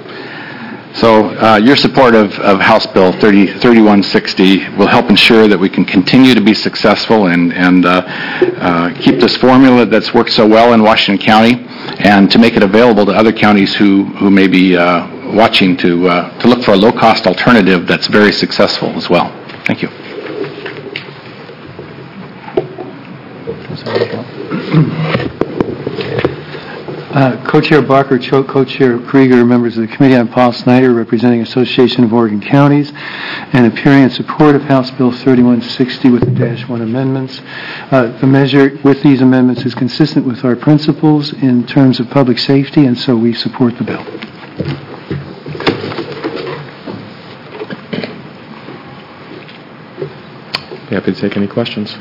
So your support of House Bill 3160 will help ensure that we can continue to be successful and keep this formula that's worked so well in Washington County, and to make it available to other counties who may be watching to look for a low-cost alternative that's very successful as well. Thank you. Co-Chair Barker, Co-Chair Krieger, members of the Committee, I'm Paul Snyder, representing Association of Oregon Counties, and appearing in support of House Bill 3160 with the -1 amendments. The measure with these amendments is consistent with our principles in terms of public safety, and so we support the bill. Happy to take any questions.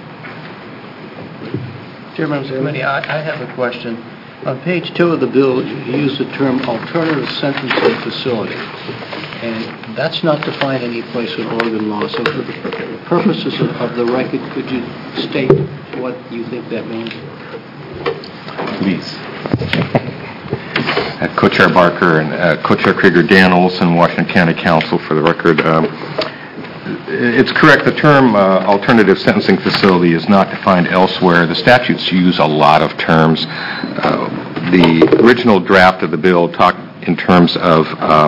Chair, members of the committee, I have a question. On page 2 of the bill, you use the term alternative sentencing facility, and that's not defined any place in Oregon law. So for the purposes of the record, could you state what you think that means? Please. Co-Chair Barker and Co-Chair Krieger, Dan Olson, Washington County Council, for the record. It's correct. The term alternative sentencing facility is not defined elsewhere. The statutes use a lot of terms. The original draft of the bill talked in terms of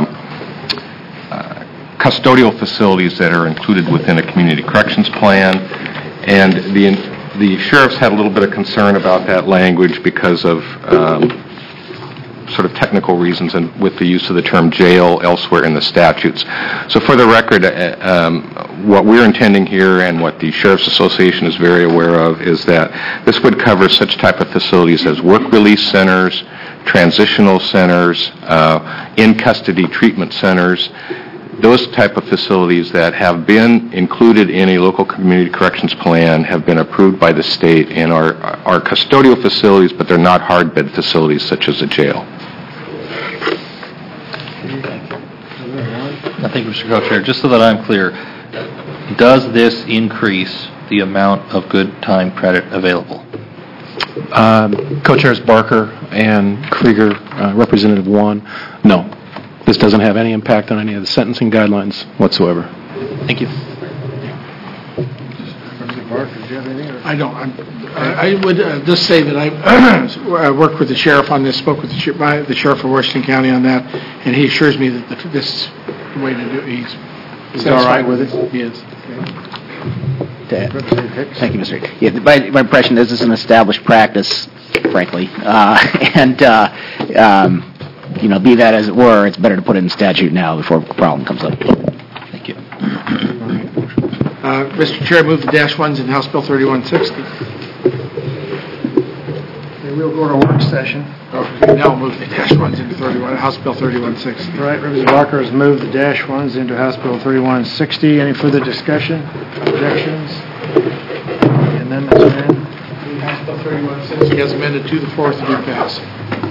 custodial facilities that are included within a community corrections plan, and the sheriffs had a little bit of concern about that language because of sort of technical reasons and with the use of the term jail elsewhere in the statutes. So for the record, what we're intending here and what the Sheriff's Association is very aware of is that this would cover such type of facilities as work release centers, transitional centers, in-custody treatment centers, those type of facilities that have been included in a local community corrections plan, have been approved by the state, and are custodial facilities, but they're not hard bed facilities such as a jail. I think, Mr. Co-Chair, just so that I'm clear, does this increase the amount of good time credit available? Co-Chairs Barker and Krieger, Representative Juan, no. This doesn't have any impact on any of the sentencing guidelines whatsoever. Thank you. I don't. I would just say that I worked with the sheriff on this, spoke with the sheriff of Washington County on that, and he assures me that this is the way to do it. He's all right with it? Yes. Thank you, Mr. Yeah, my impression is this is an established practice, frankly, be that as it were, it's better to put it in statute now before a problem comes up. Thank you. Mr. Chair, I move the -1s in House Bill 3160. We'll go to work session. Now we'll move the -1s into House Bill 3160. Right, Representative Walker has moved the -1s into House Bill 3160. Any further discussion? Objections? The amendments are in. House Bill 3160 as amended to the floor to be passed.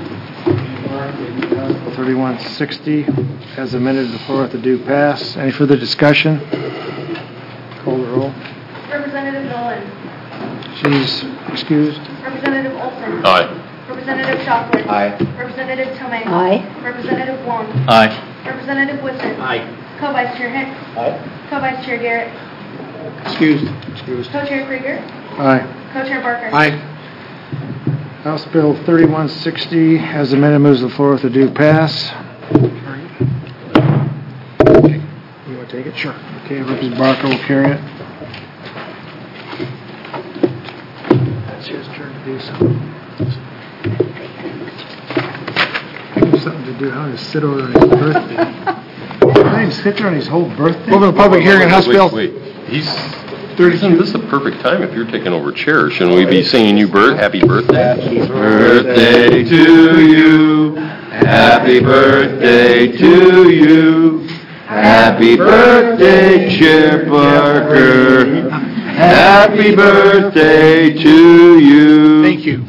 3160 as amended to the floor at the due pass. Any further discussion? Call the roll. Representative Nolan. She's excused. Representative Olson. Aye. Representative Representative Shockley. Aye. Representative Tomei. Aye. Representative Wong. Aye. Representative Whitson. Aye. Co-Vice Chair Hicks. Aye. Co-Vice Chair Garrett. Excused. Co-Chair Krieger. Aye. Co-Chair Barker. Aye. House Bill 3160, as amended, moves the floor with a due pass. Okay. You want to take it? Sure. Okay, Representative Barker will carry it. It's his turn to do something. Give him something to do. How to sit over on his birthday. How do sit there on his whole birthday? Open the public hearing on House Bill Wait, he's... This is the perfect time if you're taking over chair. Shouldn't we be singing you happy birthday? Happy birthday to you. Happy birthday to you. Happy birthday, Chair Barker. Happy birthday to you. Thank you.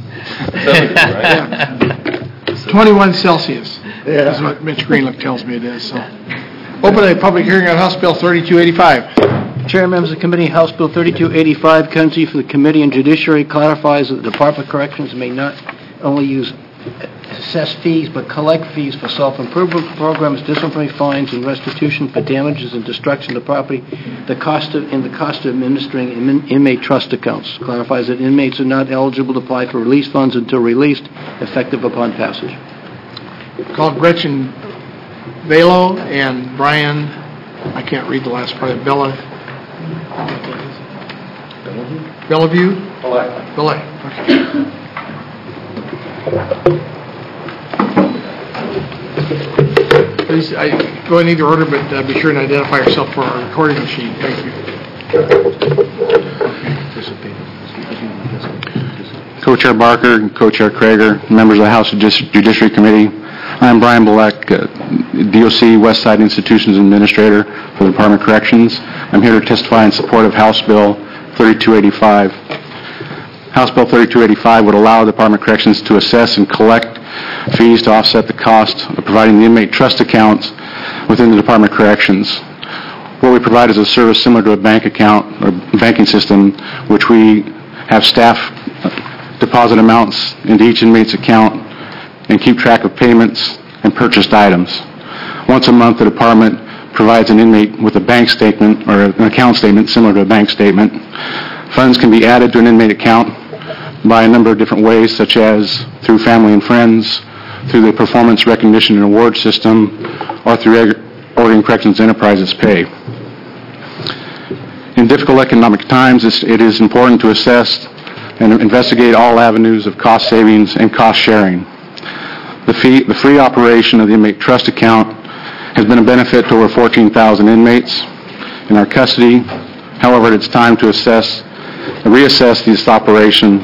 21 Celsius is what Mitch Greenlook tells me it is. So, open a public hearing on House Bill 3285. Chair, members of the committee, House Bill 3285 comes to you from the Committee on Judiciary, clarifies that the Department of Corrections may not only use assess fees, but collect fees for self-improvement programs, disciplinary fines, and restitution for damages and destruction of property, the cost of administering inmate trust accounts. Clarifies that inmates are not eligible to apply for release funds until released, effective upon passage. Called Gretchen Velo and Brian, I can't read the last part, Bellevue? Belay. Okay. Please, go in either order, but be sure and identify yourself for our recording machine. Thank you. Co-Chair Barker, and Co-Chair Krager, members of the House Judiciary Committee. I'm Brian Bullock, DOC West Side Institutions Administrator for the Department of Corrections. I'm here to testify in support of House Bill 3285. House Bill 3285 would allow the Department of Corrections to assess and collect fees to offset the cost of providing the inmate trust accounts within the Department of Corrections. What we provide is a service similar to a bank account or banking system, which we have staff deposit amounts into each inmate's account and keep track of payments and purchased items. Once a month, the department provides an inmate with a bank statement or an account statement similar to a bank statement. Funds can be added to an inmate account by a number of different ways, such as through family and friends, through the performance recognition and award system, or through Oregon Corrections Enterprises Pay. In difficult economic times, it is important to assess and investigate all avenues of cost savings and cost sharing. The free operation of the inmate trust account has been a benefit to over 14,000 inmates in our custody. However, it's time to reassess this operation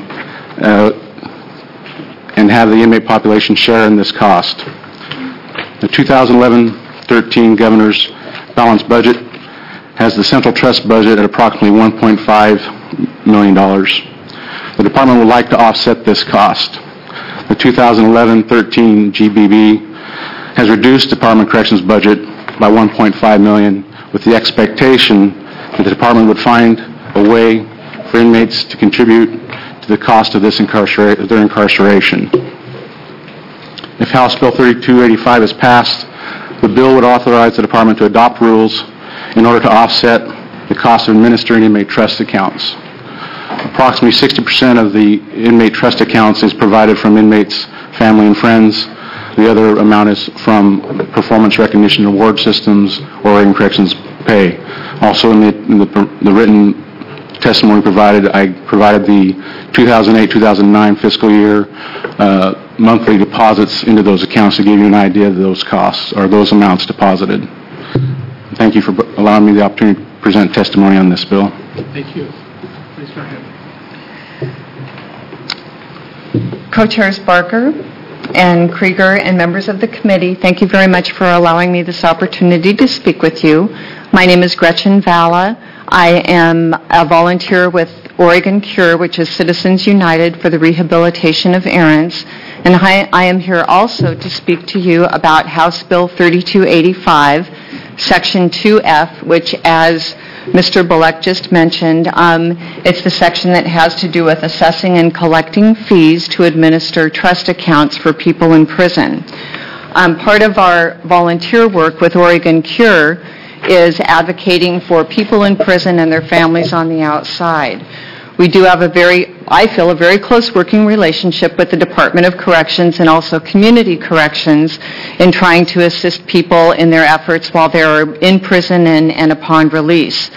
and have the inmate population share in this cost. The 2011-13 Governor's balanced budget has the central trust budget at approximately $1.5 million. The department would like to offset this cost. The 2011-13 GBB has reduced Department of Corrections budget by $1.5 million with the expectation that the department would find a way for inmates to contribute to the cost of their incarceration. If House Bill 3285 is passed, the bill would authorize the department to adopt rules in order to offset the cost of administering inmate trust accounts. Approximately 60% of the inmate trust accounts is provided from inmates' family and friends. The other amount is from performance recognition award systems or Oregon Corrections Pay. Also in the written testimony provided, I provided the 2008-2009 fiscal year monthly deposits into those accounts to give you an idea of those costs or those amounts deposited. Thank you for allowing me the opportunity to present testimony on this bill. Thank you. Please go ahead. Co-Chairs Barker and Krieger and members of the committee, thank you very much for allowing me this opportunity to speak with you. My name is Gretchen Valla. I am a volunteer with Oregon Cure, which is Citizens United for the Rehabilitation of Errants, and I am here also to speak to you about House Bill 3285, Section 2F, which, as Mr. Bullock just mentioned, it's the section that has to do with assessing and collecting fees to administer trust accounts for people in prison. Part of our volunteer work with Oregon Cure is advocating for people in prison and their families on the outside. We do have I feel, a very close working relationship with the Department of Corrections and also Community Corrections in trying to assist people in their efforts while they're in prison and upon release.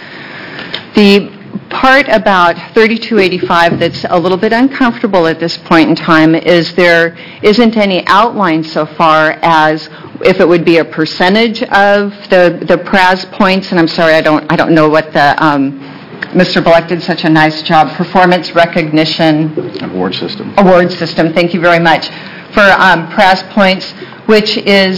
The part about 3285 that's a little bit uncomfortable at this point in time is there isn't any outline so far as if it would be a percentage of the PRAS points, and I'm sorry, I don't know what the Mr. Bullock did such a nice job. Performance recognition Award system. Award system. Thank you very much for PRAS points, which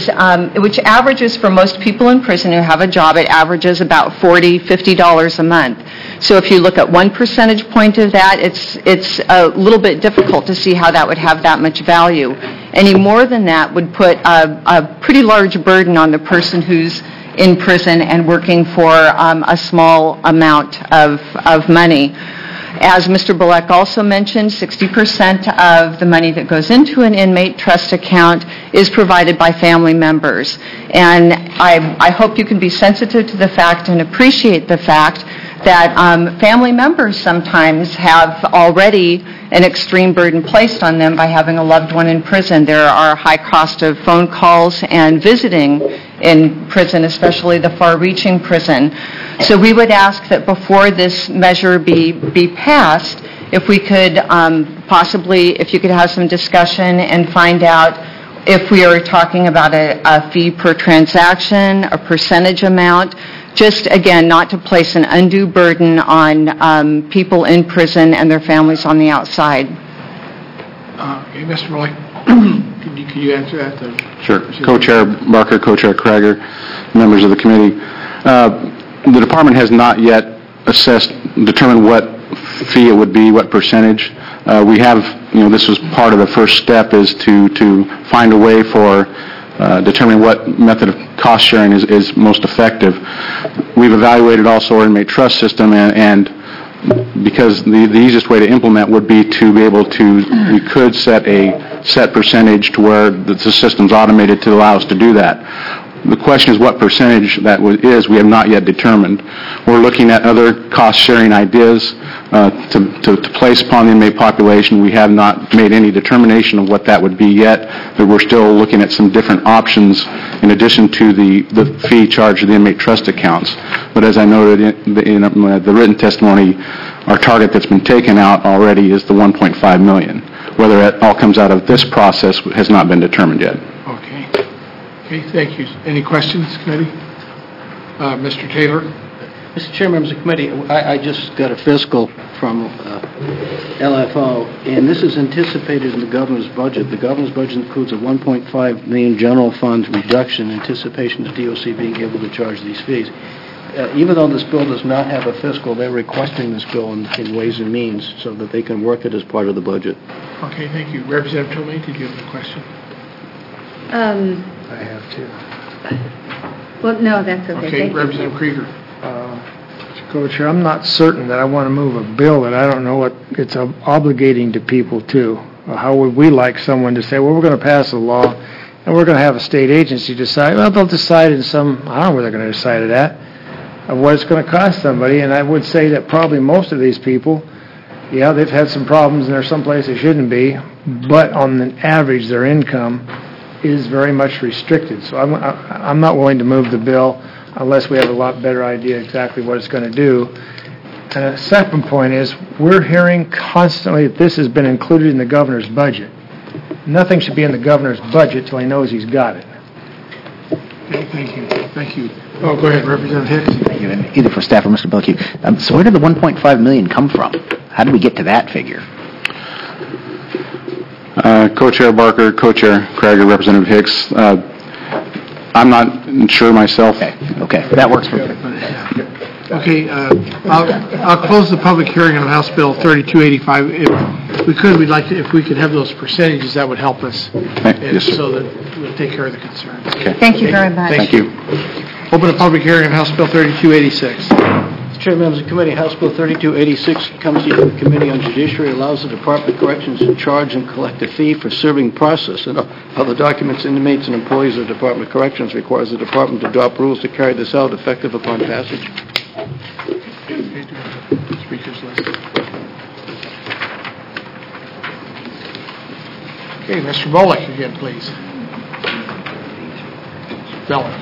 averages for most people in prison who have a job. It averages about $40-50 a month. So if you look at 1 percentage point of that, it's a little bit difficult to see how that would have that much value. Any more than that would put a pretty large burden on the person who's in prison and working for a small amount of money. As Mr. Bullock also mentioned, 60% of the money that goes into an inmate trust account is provided by family members. And I hope you can be sensitive to the fact and appreciate the fact that family members sometimes have already an extreme burden placed on them by having a loved one in prison. There are high cost of phone calls and visiting in prison, especially the far-reaching prison. So we would ask that before this measure be passed, if we could if you could have some discussion and find out if we are talking about a fee per transaction, a percentage amount, just, again, not to place an undue burden on people in prison and their families on the outside. Okay, Mr. Bullock, can you answer that? Sure. Co-Chair Barker, Co-Chair Krager, members of the committee. The department has not yet determined what fee it would be, what percentage. We have, this was part of the first step is to find a way for determining what method of cost sharing is most effective. We've evaluated also our inmate trust system, and because the easiest way to implement would be to be able to, we could set a set percentage to where the system's automated to allow us to do that. The question is what percentage that is. We have not yet determined. We're looking at other cost-sharing ideas to place upon the inmate population. We have not made any determination of what that would be yet, but we're still looking at some different options in addition to the fee charged to the inmate trust accounts. But as I noted in the written testimony, our target that's been taken out already is the $1.5 million. Whether it all comes out of this process has not been determined yet. Okay, thank you. Any questions, committee? Mr. Taylor? Mr. Chair, members of the committee, I just got a fiscal from LFO, and this is anticipated in the governor's budget. The governor's budget includes a $1.5 million general fund reduction in anticipation of DOC being able to charge these fees. Even though this bill does not have a fiscal, they're requesting this bill in Ways and Means so that they can work it as part of the budget. Okay, thank you. Representative Tomei, did you have a question? I have to. Well, no, that's okay. Okay, Representative Krieger. Co-Chair, I'm not certain that I want to move a bill that I don't know what it's obligating to people to. How would we like someone to say, well, we're going to pass a law and we're going to have a state agency decide? Well, they'll decide in some, I don't know where they're going to decide it at, of what it's going to cost somebody. And I would say that probably most of these people, yeah, they've had some problems and there's some place they shouldn't be, but on the average, their income is very much restricted. So I'm not willing to move the bill unless we have a lot better idea exactly what it's going to do. And the second point is we're hearing constantly that this has been included in the governor's budget. Nothing should be in the governor's budget till he knows he's got it. Okay, thank you. Thank you. Oh, go ahead, Representative Hicks. Thank you. And either for staff or Mr. Billick. So where did the $1.5 million come from? How did we get to that figure? Co-Chair Barker, Co-Chair Krager, Representative Hicks. I'm not sure myself. Okay, that works for me. Okay, I'll close the public hearing on House Bill 3285. If we could, if we could have those percentages, that would help us, Yes, so that we'll take care of the concerns. Okay. Thank you very much. Thank you. Open a public hearing on House Bill 3286. Mr. Chair, members of the committee, House Bill 3286 comes to you from the Committee on Judiciary, allows the Department of Corrections to charge and collect a fee for serving process and other documents, inmates, and employees of the Department of Corrections, requires the Department to adopt rules to carry this out effective upon passage. Speakers list. Okay, Mr. Bullock again, please. Bellick.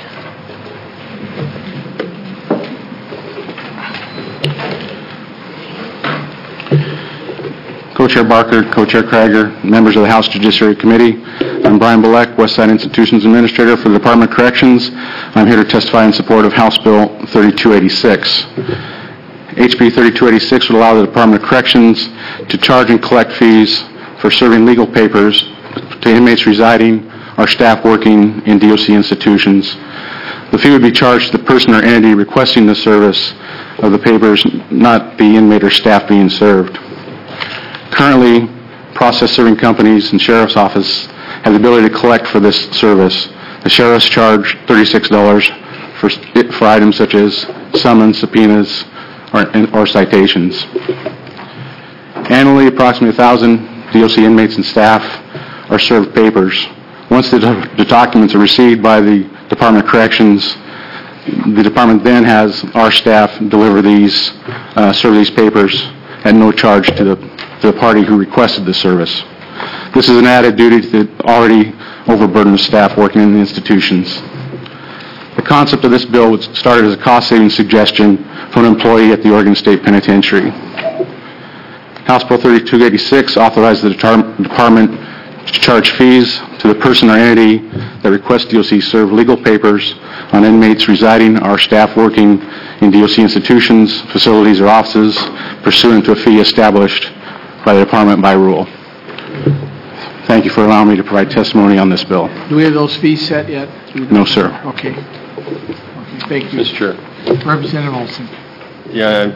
Co-Chair Barker, Co-Chair Krager, members of the House Judiciary Committee. I'm Brian Bullock, Westside Institutions Administrator for the Department of Corrections. I'm here to testify in support of House Bill 3286. HB 3286 would allow the Department of Corrections to charge and collect fees for serving legal papers to inmates residing or staff working in DOC institutions. The fee would be charged to the person or entity requesting the service of the papers, not the inmate or staff being served. Currently, process serving companies and sheriff's office have the ability to collect for this service. The sheriffs charge $36 for items such as summons, subpoenas, or citations. Annually, approximately 1,000 DOC inmates and staff are served papers. Once the documents are received by the Department of Corrections, the department then has our staff deliver these, serve these papers at no charge to the party who requested the service. This is an added duty to the already overburdened staff working in the institutions. The concept of this bill was started as a cost-saving suggestion from an employee at the Oregon State Penitentiary. House Bill 3286 authorized the department to charge fees to the person or entity that requests DOC serve legal papers on inmates residing or staff working in DOC institutions, facilities, or offices pursuant to a fee established by the department by rule. Thank you for allowing me to provide testimony on this bill. Do we have those fees set yet? No, sir. Okay. Thank you. Mr. Chair. Representative Olson. Yeah.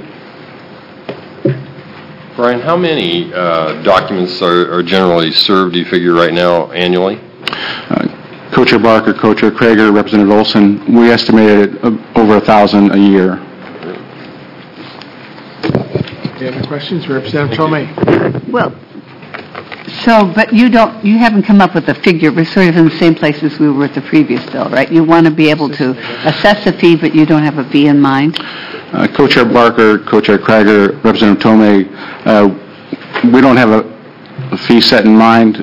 Brian, how many documents are generally served, do you figure, right now annually? Co-Chair Barker, Co-Chair Krager, Representative Olson, we estimated over 1,000 a year. Do you have any questions? Representative Tomei. Well, but you haven't come up with a figure. We're sort of in the same place as we were with the previous bill, right? You want to be able to assess a fee, but you don't have a fee in mind? Co-Chair Barker, Co-Chair Krager, Representative Tomei, we don't have a fee set in mind.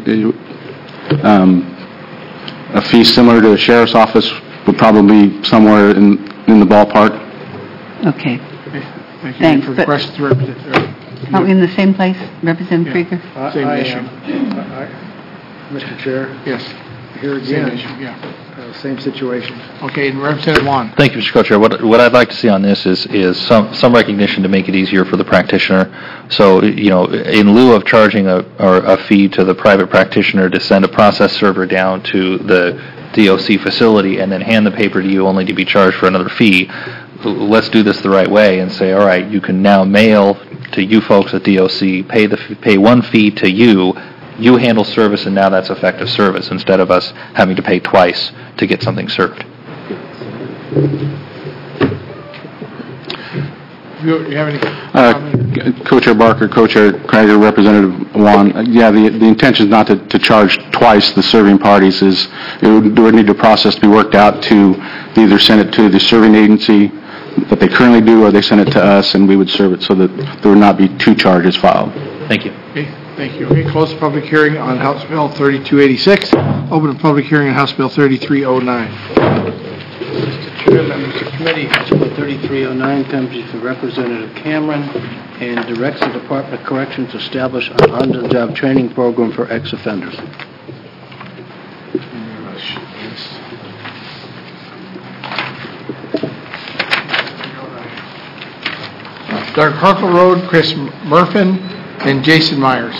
A fee similar to the sheriff's office would probably be somewhere in the ballpark. Okay. Thank you. Thanks. For the questions, Representative. Are we in the same place, Representative Krieger? Same issue. Mr. Chair? Yes. Here again. Same issue, yeah. Same situation. Okay, and Representative Wan. Thank you, Mr. Co-Chair. What I'd like to see on this is some recognition to make it easier for the practitioner. So, in lieu of charging a fee to the private practitioner to send a process server down to the DOC facility and then hand the paper to you only to be charged for another fee, let's do this the right way and say, all right, you can now mail to you folks at DOC, pay one fee to you handle service, and now that's effective service instead of us having to pay twice to get something served. Do you have any comments? Co-Chair Barker, Co-Chair Krager, Representative Wan, the intention is not to charge twice the serving parties. It would need a process to be worked out to either send it to the serving agency that they currently do, or they send it to us and we would serve it so that there would not be two charges filed. Thank you. Okay, thank you. Okay, close the public hearing on House Bill 3286. Open the public hearing on House Bill 3309. Mr. Chair, members of the committee, House Bill 3309 comes to you from Representative Cameron and directs the Department of Corrections to establish an on-the-job training program for ex-offenders. Doug Harkle Road, Chris Murfin, and Jason Myers.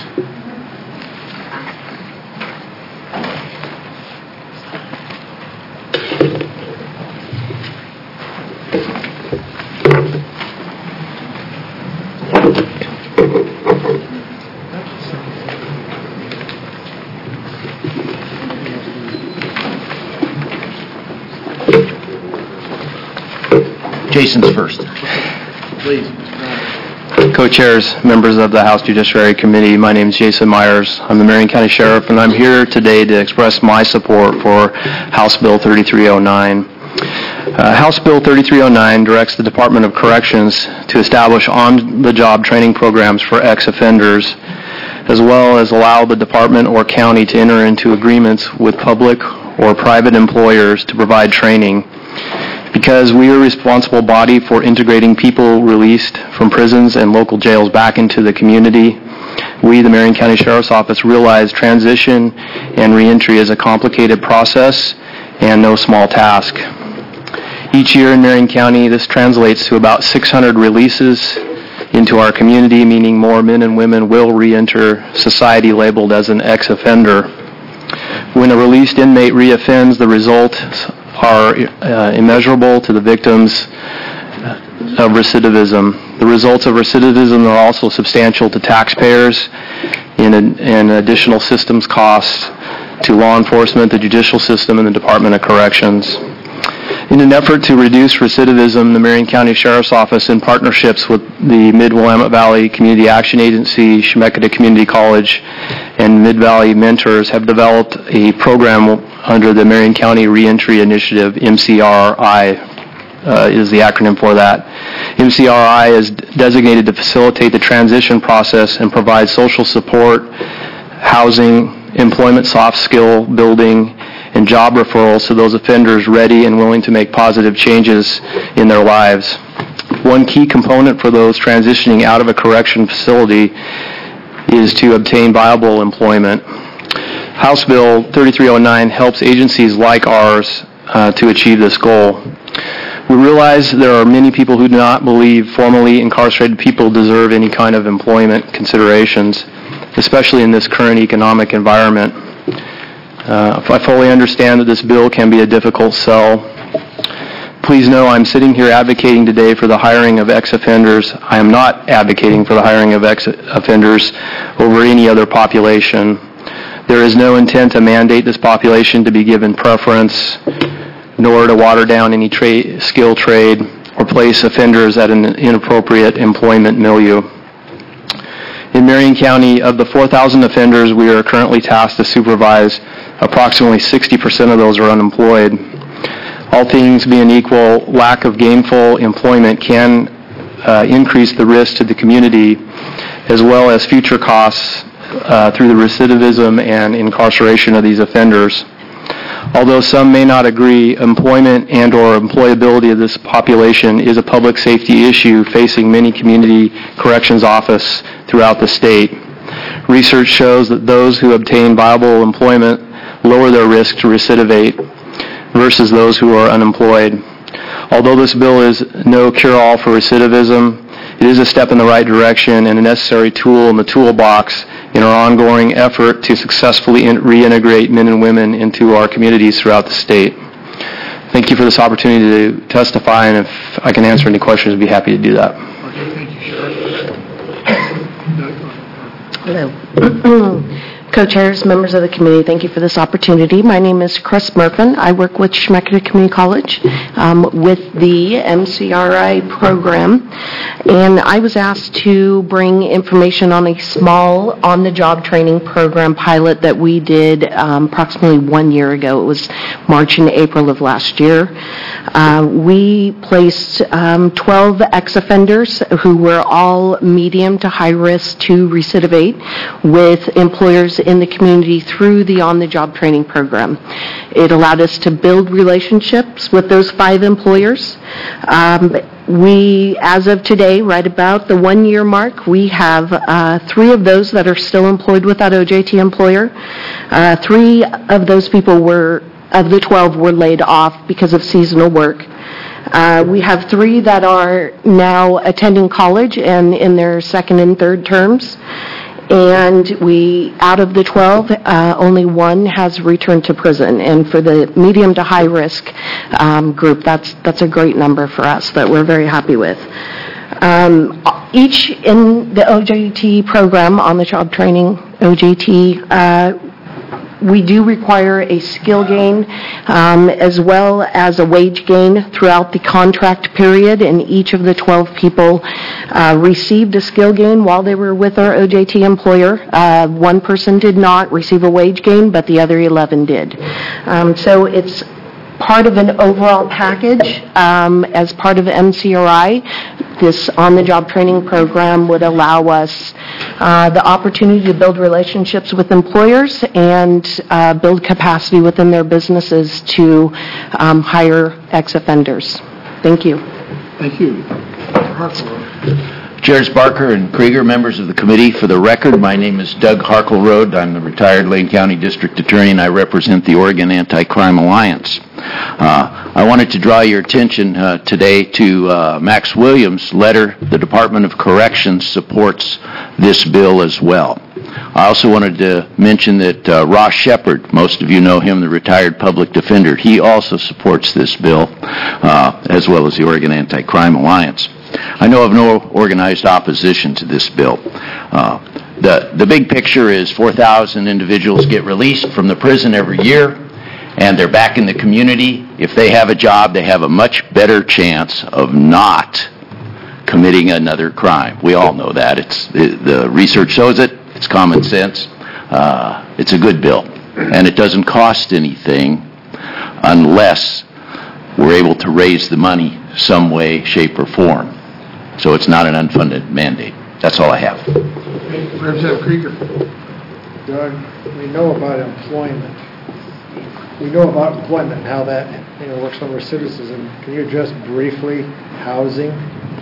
Jason's first. Please. Co-chairs, members of the House Judiciary Committee, my name is Jason Myers. I'm the Marion County Sheriff, and I'm here today to express my support for House Bill 3309. House Bill 3309 directs the Department of Corrections to establish on-the-job training programs for ex-offenders, as well as allow the department or county to enter into agreements with public or private employers to provide training. Because we are a responsible body for integrating people released from prisons and local jails back into the community, we, the Marion County Sheriff's Office, realize transition and reentry is a complicated process and no small task. Each year in Marion County, this translates to about 600 releases into our community, meaning more men and women will reenter society labeled as an ex-offender. When a released inmate reoffends, the results are immeasurable to the victims of recidivism. The results of recidivism are also substantial to taxpayers in additional systems costs to law enforcement, the judicial system, and the Department of Corrections. In an effort to reduce recidivism, the Marion County Sheriff's Office, in partnerships with the Mid-Willamette Valley Community Action Agency, Chemeketa Community College, and Mid-Valley Mentors, have developed a program under the Marion County Reentry Initiative, MCRI is the acronym for that. MCRI is designated to facilitate the transition process and provide social support, housing, employment soft skill building, and job referrals to those offenders ready and willing to make positive changes in their lives. One key component for those transitioning out of a correction facility is to obtain viable employment. House Bill 3309 helps agencies like ours to achieve this goal. We realize there are many people who do not believe formerly incarcerated people deserve any kind of employment considerations, especially in this current economic environment. I fully understand that this bill can be a difficult sell. Please know I'm sitting here advocating today for the hiring of ex-offenders. I am not advocating for the hiring of ex-offenders over any other population. There is no intent to mandate this population to be given preference, nor to water down any skill trade or place offenders at an inappropriate employment milieu. In Marion County, of the 4,000 offenders we are currently tasked to supervise, approximately 60% of those are unemployed. All things being equal, lack of gainful employment can increase the risk to the community, as well as future costs through the recidivism and incarceration of these offenders. Although some may not agree, employment and or employability of this population is a public safety issue facing many community corrections offices throughout the state. Research shows that those who obtain viable employment lower their risk to recidivate versus those who are unemployed. Although this bill is no cure-all for recidivism, it is a step in the right direction and a necessary tool in the toolbox in our ongoing effort to successfully reintegrate men and women into our communities throughout the state. Thank you for this opportunity to testify, and if I can answer any questions, I'd be happy to do that. Okay, thank you, Sheriff. Hello. Co-chairs, members of the committee, thank you for this opportunity. My name is Chris Murphin. I work with Chemeketa Community College with the MCRI program, and I was asked to bring information on a small on-the-job training program pilot that we did approximately 1 year ago. It was March and April of last year. We placed 12 ex-offenders who were all medium to high risk to recidivate with employers in the community through the on-the-job training program. It allowed us to build relationships with those 5 employers. We, as of today, right about the 1 year mark, we have 3 of those that are still employed with that OJT employer. 3 of those people of the 12 were laid off because of seasonal work. We have 3 that are now attending college and in their second and third terms. And out of the 12, only 1 has returned to prison. And for the medium to high risk group, that's a great number for us that we're very happy with. Each in the OJT program, on the job training OJT, We do require a skill gain as well as a wage gain throughout the contract period, and each of the 12 people received a skill gain while they were with our OJT employer. One person did not receive a wage gain, but the other 11 did. So it's part of an overall package. As part of MCRI, this on-the-job training program would allow us the opportunity to build relationships with employers and build capacity within their businesses to hire ex-offenders. Thank you. Thank you. Chairs Barker and Krieger, members of the committee, for the record, my name is Doug Harkleroad. I'm the retired Lane County District Attorney, and I represent the Oregon Anti-Crime Alliance. I wanted to draw your attention today to Max Williams' letter. The Department of Corrections supports this bill as well. I also wanted to mention that Ross Shepard, most of you know him, the retired public defender, he also supports this bill, as well as the Oregon Anti-Crime Alliance. I know of no organized opposition to this bill. The big picture is 4,000 individuals get released from the prison every year, and they're back in the community. If they have a job, they have a much better chance of not committing another crime. We all know that. The research shows it. It's common sense. It's a good bill, and it doesn't cost anything unless we're able to raise the money some way, shape, or form. So it's not an unfunded mandate. That's all I have. Representative Krieger. Doug, we know about employment. We know about employment and how that works on recidivism. Can you address briefly housing?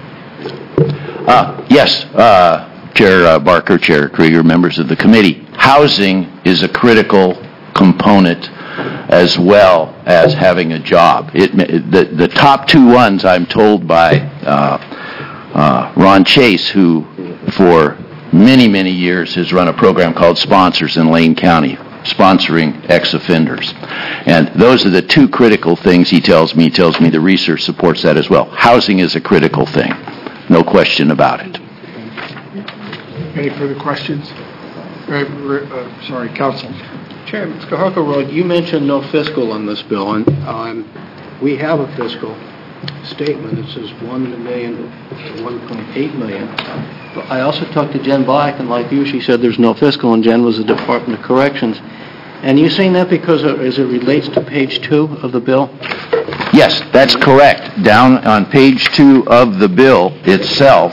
Yes, Chair Barker, Chair Krieger, members of the committee. Housing is a critical component as well as having a job. The top two ones, I'm told by Ron Chase, who for many, many years has run a program called Sponsors in Lane County, sponsoring ex-offenders. And those are the two critical things he tells me. He tells me the research supports that as well. Housing is a critical thing. No question about it. Any further questions? Sorry, Counsel. Chair, Mr. Harkleroad, you mentioned no fiscal on this bill, and we have a fiscal statement that says $1 million to $1.8 million. But I also talked to Jen Black, and like you, she said there's no fiscal, and Jen was the Department of Corrections. And you saying that because as it relates to page 2 of the bill? Yes, that's correct. Down on page 2 of the bill itself,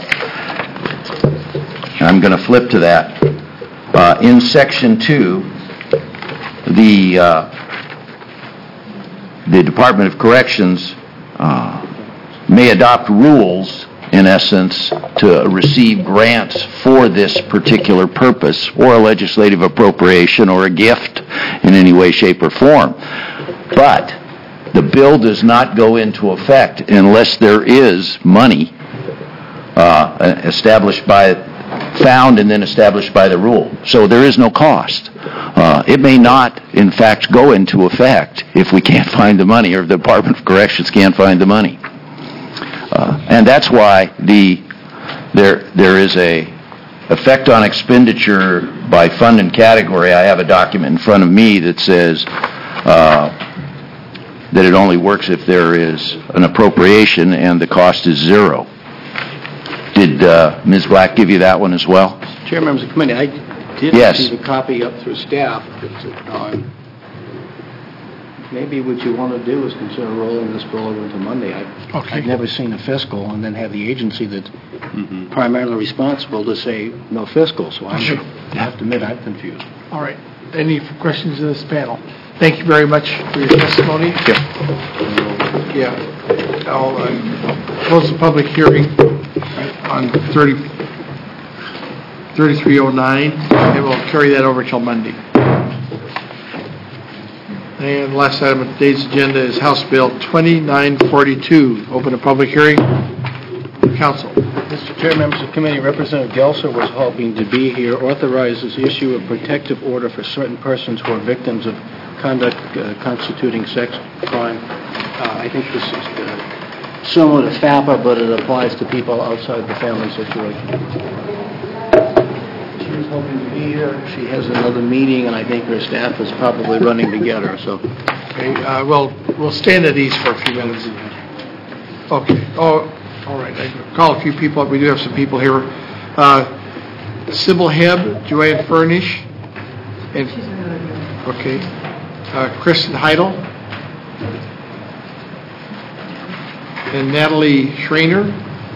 I'm going to flip to that. In section 2, the Department of Corrections may adopt rules, in essence, to receive grants for this particular purpose, or a legislative appropriation, or a gift in any way, shape, or form. But the bill does not go into effect unless there is money found and then established by the rule. So there is no cost. It may not, in fact, go into effect if we can't find the money, or the Department of Corrections can't find the money. And that's why there is a effect on expenditure by fund and category. I have a document in front of me that says that it only works if there is an appropriation and the cost is zero. Did Ms. Black give you that one as well? Chair, members of the committee, I did receive a copy up through staff. Maybe what you want to do is consider rolling this bill over into Monday. I've never seen a fiscal and then have the agency that's primarily responsible to say no fiscal. So I have to admit I'm confused. All right. Any questions of this panel? Thank you very much for your testimony. I'll close the public hearing on 3309, and we'll carry that over till Monday. And the last item on today's agenda is House Bill 2942. Open a public hearing. Council. Mr. Chair, members of the committee, Representative Gelser was hoping to be here. Authorizes issue of protective order for certain persons who are victims of conduct constituting sex crime. I think this is similar to FAPA, but it applies to people outside the family situation. She was hoping to be here. She has another meeting, and I think her staff is probably running to get her, so. Okay, we'll stand at ease for a few minutes. Okay, all right, I call a few people up. We do have some people here. Sybil Hebb, Joanne Furnish, and, okay, Kristen Heidel, and Natalie Schreiner.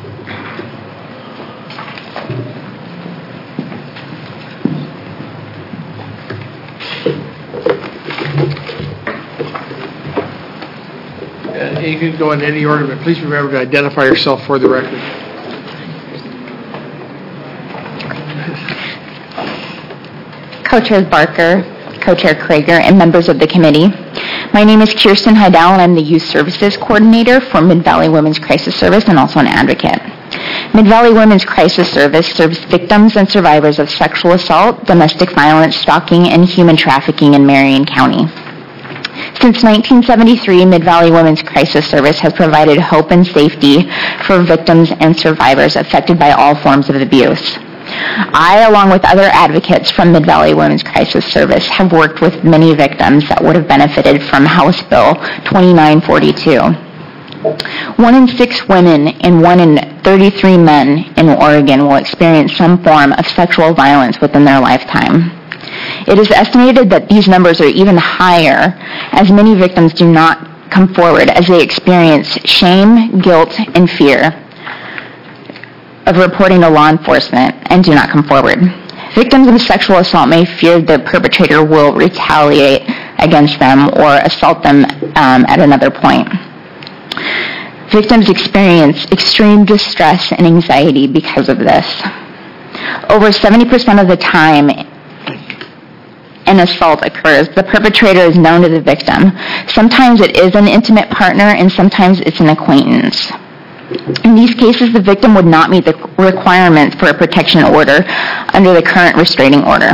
And you can go in any order, but please remember to identify yourself for the record. Co-Chairs Barker, Co-Chair Krager, and members of the committee. My name is Kirsten Heidel, and I'm the Youth Services Coordinator for Mid-Valley Women's Crisis Service and also an advocate. Mid-Valley Women's Crisis Service serves victims and survivors of sexual assault, domestic violence, stalking, and human trafficking in Marion County. Since 1973, Mid-Valley Women's Crisis Service has provided hope and safety for victims and survivors affected by all forms of abuse. I, along with other advocates from Mid-Valley Women's Crisis Service, have worked with many victims that would have benefited from House Bill 2942. 1 in 6 women and 1 in 33 men in Oregon will experience some form of sexual violence within their lifetime. It is estimated that these numbers are even higher, as many victims do not come forward as they experience shame, guilt, and fear of reporting to law enforcement and do not come forward. Victims of sexual assault may fear the perpetrator will retaliate against them or assault them at another point. Victims experience extreme distress and anxiety because of this. Over 70% of the time an assault occurs, the perpetrator is known to the victim. Sometimes it is an intimate partner, and sometimes it's an acquaintance. In these cases, the victim would not meet the requirements for a protection order under the current restraining order.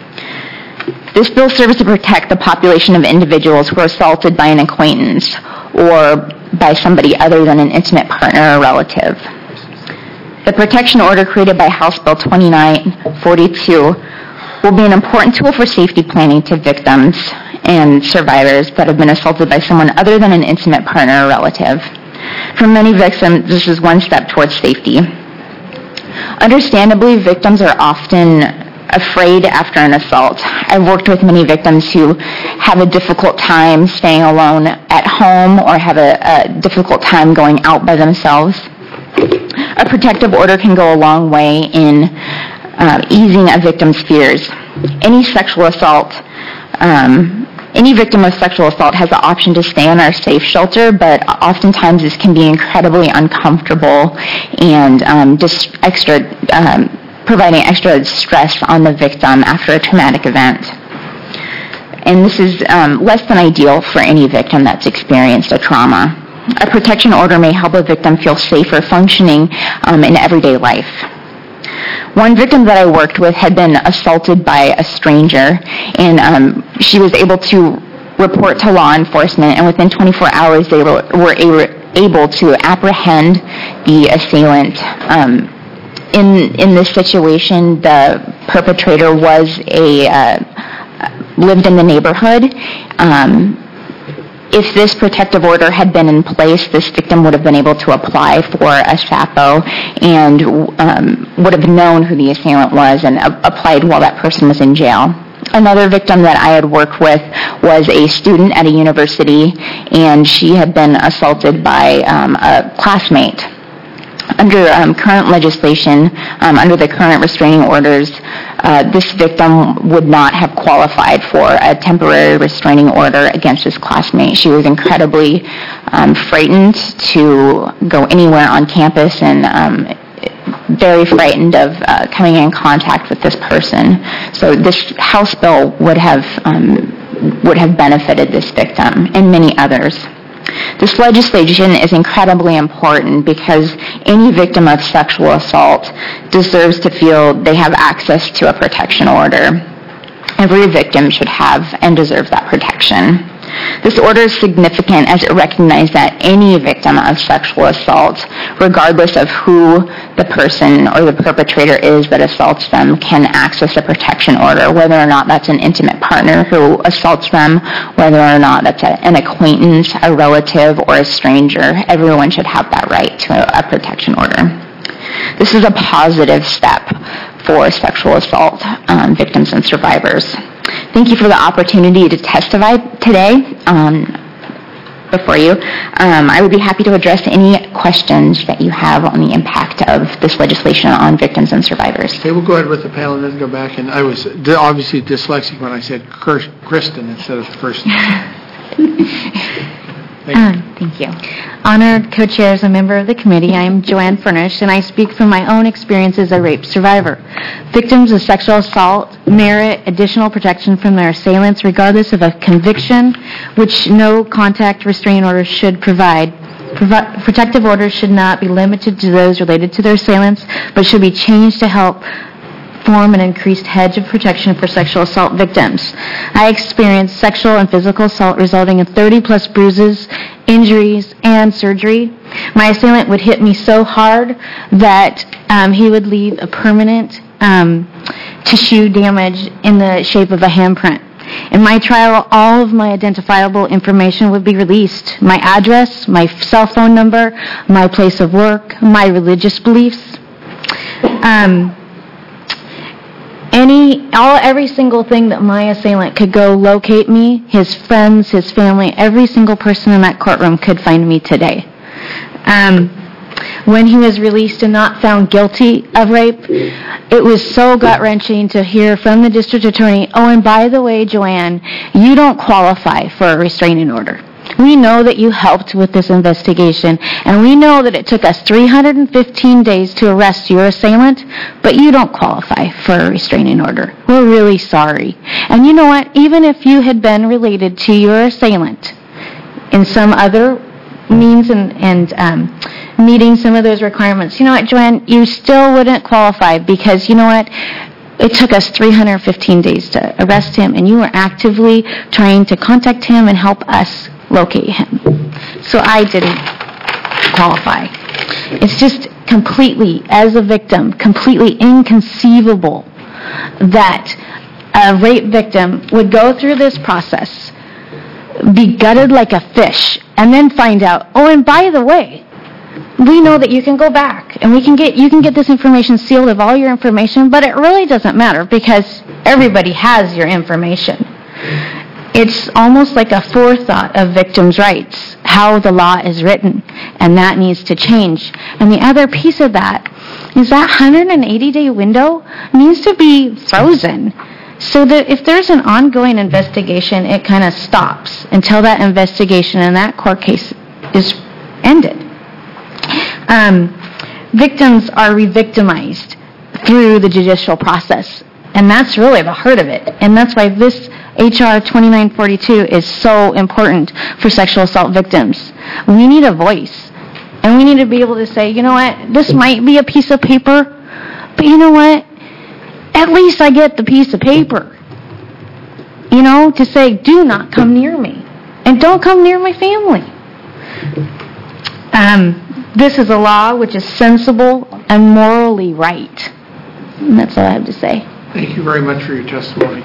This bill serves to protect the population of individuals who are assaulted by an acquaintance or by somebody other than an intimate partner or relative. The protection order created by House Bill 2942 will be an important tool for safety planning to victims and survivors that have been assaulted by someone other than an intimate partner or relative. For many victims, this is one step towards safety. Understandably, victims are often afraid after an assault. I've worked with many victims who have a difficult time staying alone at home or have a difficult time going out by themselves. A protective order can go a long way in easing a victim's fears. Any victim of sexual assault has the option to stay in our safe shelter, but oftentimes this can be incredibly uncomfortable and providing extra stress on the victim after a traumatic event. And this is less than ideal for any victim that's experienced a trauma. A protection order may help a victim feel safer functioning in everyday life. One victim that I worked with had been assaulted by a stranger, and she was able to report to law enforcement, and within 24 hours they were able to apprehend the assailant. In this situation, the perpetrator lived in the neighborhood. If this protective order had been in place, this victim would have been able to apply for a SAPO and would have known who the assailant was and applied while that person was in jail. Another victim that I had worked with was a student at a university, and she had been assaulted by a classmate. Under current legislation, under the current restraining orders, this victim would not have qualified for a temporary restraining order against his classmate. She was incredibly frightened to go anywhere on campus and very frightened of coming in contact with this person. So this House bill would have benefited this victim and many others. This legislation is incredibly important because any victim of sexual assault deserves to feel they have access to a protection order. Every victim should have and deserve that protection. This order is significant as it recognizes that any victim of sexual assault, regardless of who the person or the perpetrator is that assaults them, can access a protection order, whether or not that's an intimate partner who assaults them, whether or not that's an acquaintance, a relative, or a stranger. Everyone should have that right to a protection order. This is a positive step for sexual assault victims and survivors. Thank you for the opportunity to testify today before you. I would be happy to address any questions that you have on the impact of this legislation on victims and survivors. Okay, we'll go ahead with the panel and then go back. And I was obviously dyslexic when I said Kristen instead of the first name. Thank you. Honored co-chairs and member of the committee, I am Joanne Furnish, and I speak from my own experience as a rape survivor. Victims of sexual assault merit additional protection from their assailants regardless of a conviction, which no contact restraining orders should provide. Protective orders should not be limited to those related to their assailants, but should be changed to help form an increased hedge of protection for sexual assault victims. I experienced sexual and physical assault resulting in 30-plus bruises, injuries, and surgery. My assailant would hit me so hard that he would leave a permanent tissue damage in the shape of a handprint. In my trial, all of my identifiable information would be released. My address, my cell phone number, my place of work, my religious beliefs. Every single thing that my assailant could go locate me, his friends, his family, every single person in that courtroom could find me today. When he was released and not found guilty of rape, it was so gut-wrenching to hear from the district attorney, oh, and by the way, Joanne, you don't qualify for a restraining order. We know that you helped with this investigation, and we know that it took us 315 days to arrest your assailant, but you don't qualify for a restraining order. We're really sorry. And you know what? Even if you had been related to your assailant in some other means and meeting some of those requirements, you know what, Joanne? You still wouldn't qualify because, you know what? It took us 315 days to arrest him, and you were actively trying to contact him and help us locate him. So I didn't qualify. It's just completely, as a victim, completely inconceivable that a rape victim would go through this process, be gutted like a fish, and then find out, oh, and by the way, we know that you can go back and you can get this information sealed of all your information, but it really doesn't matter because everybody has your information. It's almost like a forethought of victims' rights, how the law is written, and that needs to change. And the other piece of that is that 180-day window needs to be frozen so that if there's an ongoing investigation, it kind of stops until that investigation and that court case is ended. Victims are re-victimized through the judicial process, and that's really the heart of it. And that's why this H.R. 2942 is so important for sexual assault victims. We need a voice, and we need to be able to say, you know what, this might be a piece of paper, but you know what, at least I get the piece of paper. You know, to say, do not come near me, and don't come near my family. This is a law which is sensible and morally right. And that's all I have to say. Thank you very much for your testimony.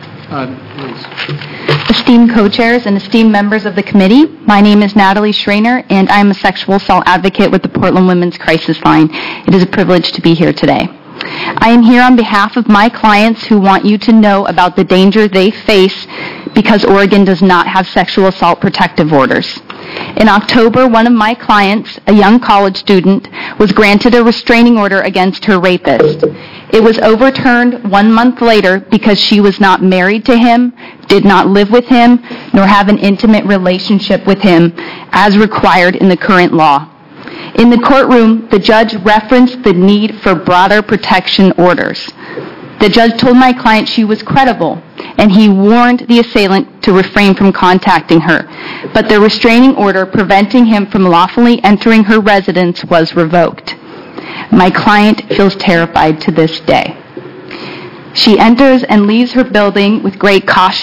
Esteemed co-chairs and esteemed members of the committee, my name is Natalie Schrainer, and I'm a sexual assault advocate with the Portland Women's Crisis Line. It is a privilege to be here today. I am here on behalf of my clients who want you to know about the danger they face because Oregon does not have sexual assault protective orders. In October, one of my clients, a young college student, was granted a restraining order against her rapist. It was overturned 1 month later because she was not married to him, did not live with him, nor have an intimate relationship with him as required in the current law. In the courtroom, the judge referenced the need for broader protection orders. The judge told my client she was credible, and he warned the assailant to refrain from contacting her. But the restraining order preventing him from lawfully entering her residence was revoked. My client feels terrified to this day. She enters and leaves her building with great caution,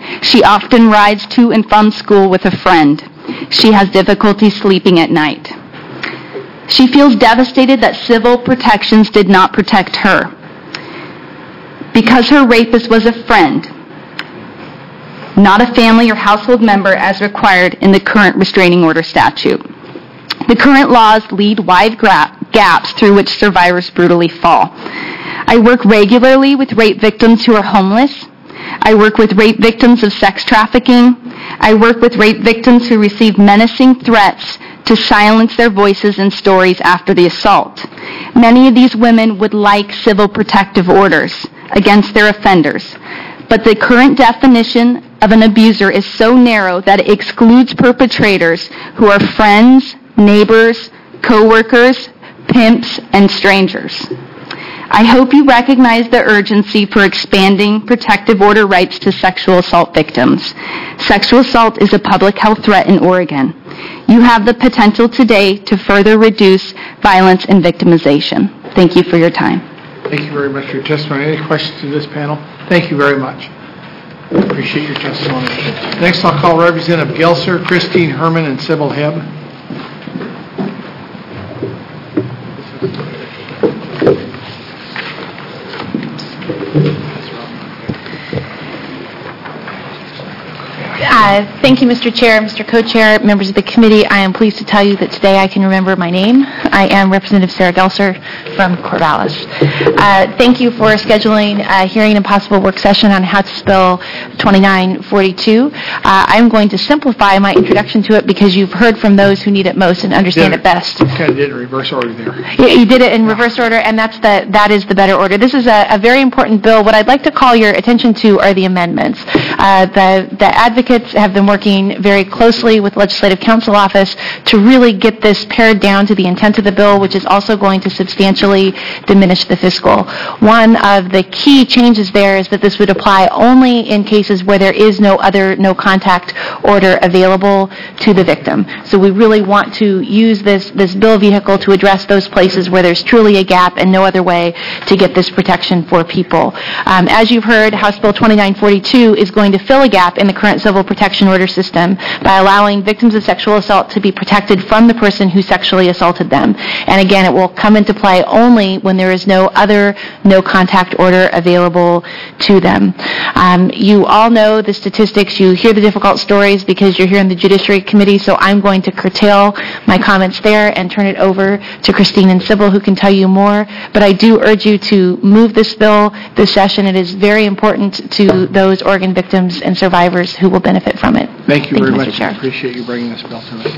She often rides to and from school with a friend. She has difficulty sleeping at night. She feels devastated that civil protections did not protect her. Because her rapist was a friend, not a family or household member as required in the current restraining order statute. The current laws lead wide gaps through which survivors brutally fall. I work regularly with rape victims who are homeless. I work with rape victims of sex trafficking. I work with rape victims who receive menacing threats to silence their voices and stories after the assault. Many of these women would like civil protective orders against their offenders, but the current definition of an abuser is so narrow that it excludes perpetrators who are friends, neighbors, co-workers, pimps, and strangers. I hope you recognize the urgency for expanding protective order rights to sexual assault victims. Sexual assault is a public health threat in Oregon. You have the potential today to further reduce violence and victimization. Thank you for your time. Thank you very much for your testimony. Any questions to this panel? Thank you very much. Appreciate your testimony. Next, I'll call Representative Gelser, Christine Herman, and Sybil Hebb. Thank you, Mr. Chair, Mr. Co-Chair, members of the committee. I am pleased to tell you that today I can remember my name. I am Representative Sarah Gelser from Corvallis. Thank you for scheduling a hearing and possible work session on House Bill 2942. I'm going to simplify my introduction to it because you've heard from those who need it most and understand it best. You kind of did it in reverse order there. You did it in reverse order, and that is the better order. This is a very important bill. What I'd like to call your attention to are the amendments. The advocates have been working very closely with Legislative Counsel Office to really get this pared down to the intent of the bill, which is also going to substantially diminish the fiscal. One of the key changes there is that this would apply only in cases where there is no contact order available to the victim. So we really want to use this bill vehicle to address those places where there's truly a gap and no other way to get this protection for people. As you've heard, House Bill 2942 is going to fill a gap in the current civil protection order system by allowing victims of sexual assault to be protected from the person who sexually assaulted them. And again, it will come into play only when there is no contact order available to them. You all know the statistics. You hear the difficult stories because you're here in the Judiciary Committee, so I'm going to curtail my comments there and turn it over to Christine and Sybil, who can tell you more. But I do urge you to move this bill this session. It is very important to those Oregon victims and survivors who will benefit from it. Thank you very much. Mr. Chair. I appreciate you bringing this bill to us.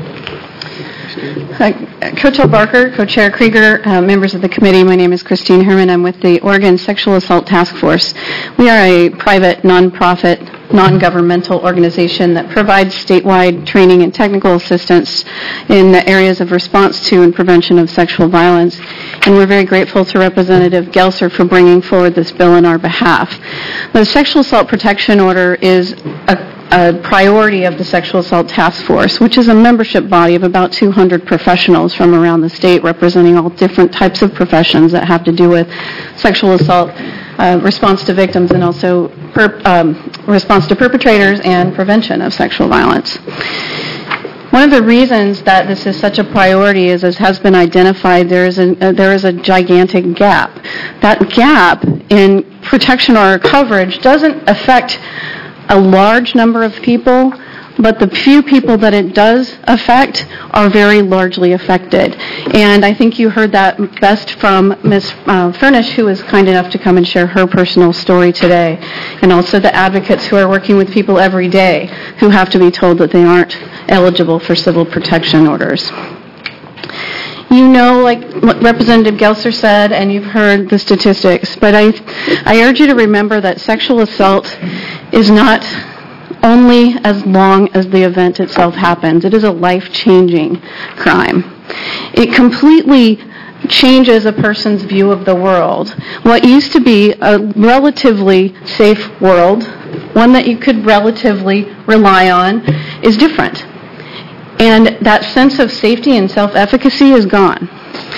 Co-Chair Barker, Co-Chair Krieger, members of the committee, my name is Christine Herman. I'm with the Oregon Sexual Assault Task Force. We are a private, nonprofit, non-governmental organization that provides statewide training and technical assistance in the areas of response to and prevention of sexual violence. And we're very grateful to Representative Gelser for bringing forward this bill on our behalf. The Sexual Assault Protection Order is a priority of the Sexual Assault Task Force, which is a membership body of about 200 professionals from around the state representing all different types of professions that have to do with sexual assault, response to victims, and also response to perpetrators and prevention of sexual violence. One of the reasons that this is such a priority is, as has been identified, there is a gigantic gap. That gap in protection or coverage doesn't affect a large number of people, but the few people that it does affect are very largely affected. And I think you heard that best from Ms. Furnish, who was kind enough to come and share her personal story today, and also the advocates who are working with people every day who have to be told that they aren't eligible for civil protection orders. You know, like what Representative Gelser said, and you've heard the statistics, but I urge you to remember that sexual assault is not only as long as the event itself happens. It is a life-changing crime. It completely changes a person's view of the world. What used to be a relatively safe world, one that you could relatively rely on, is different. And that sense of safety and self-efficacy is gone.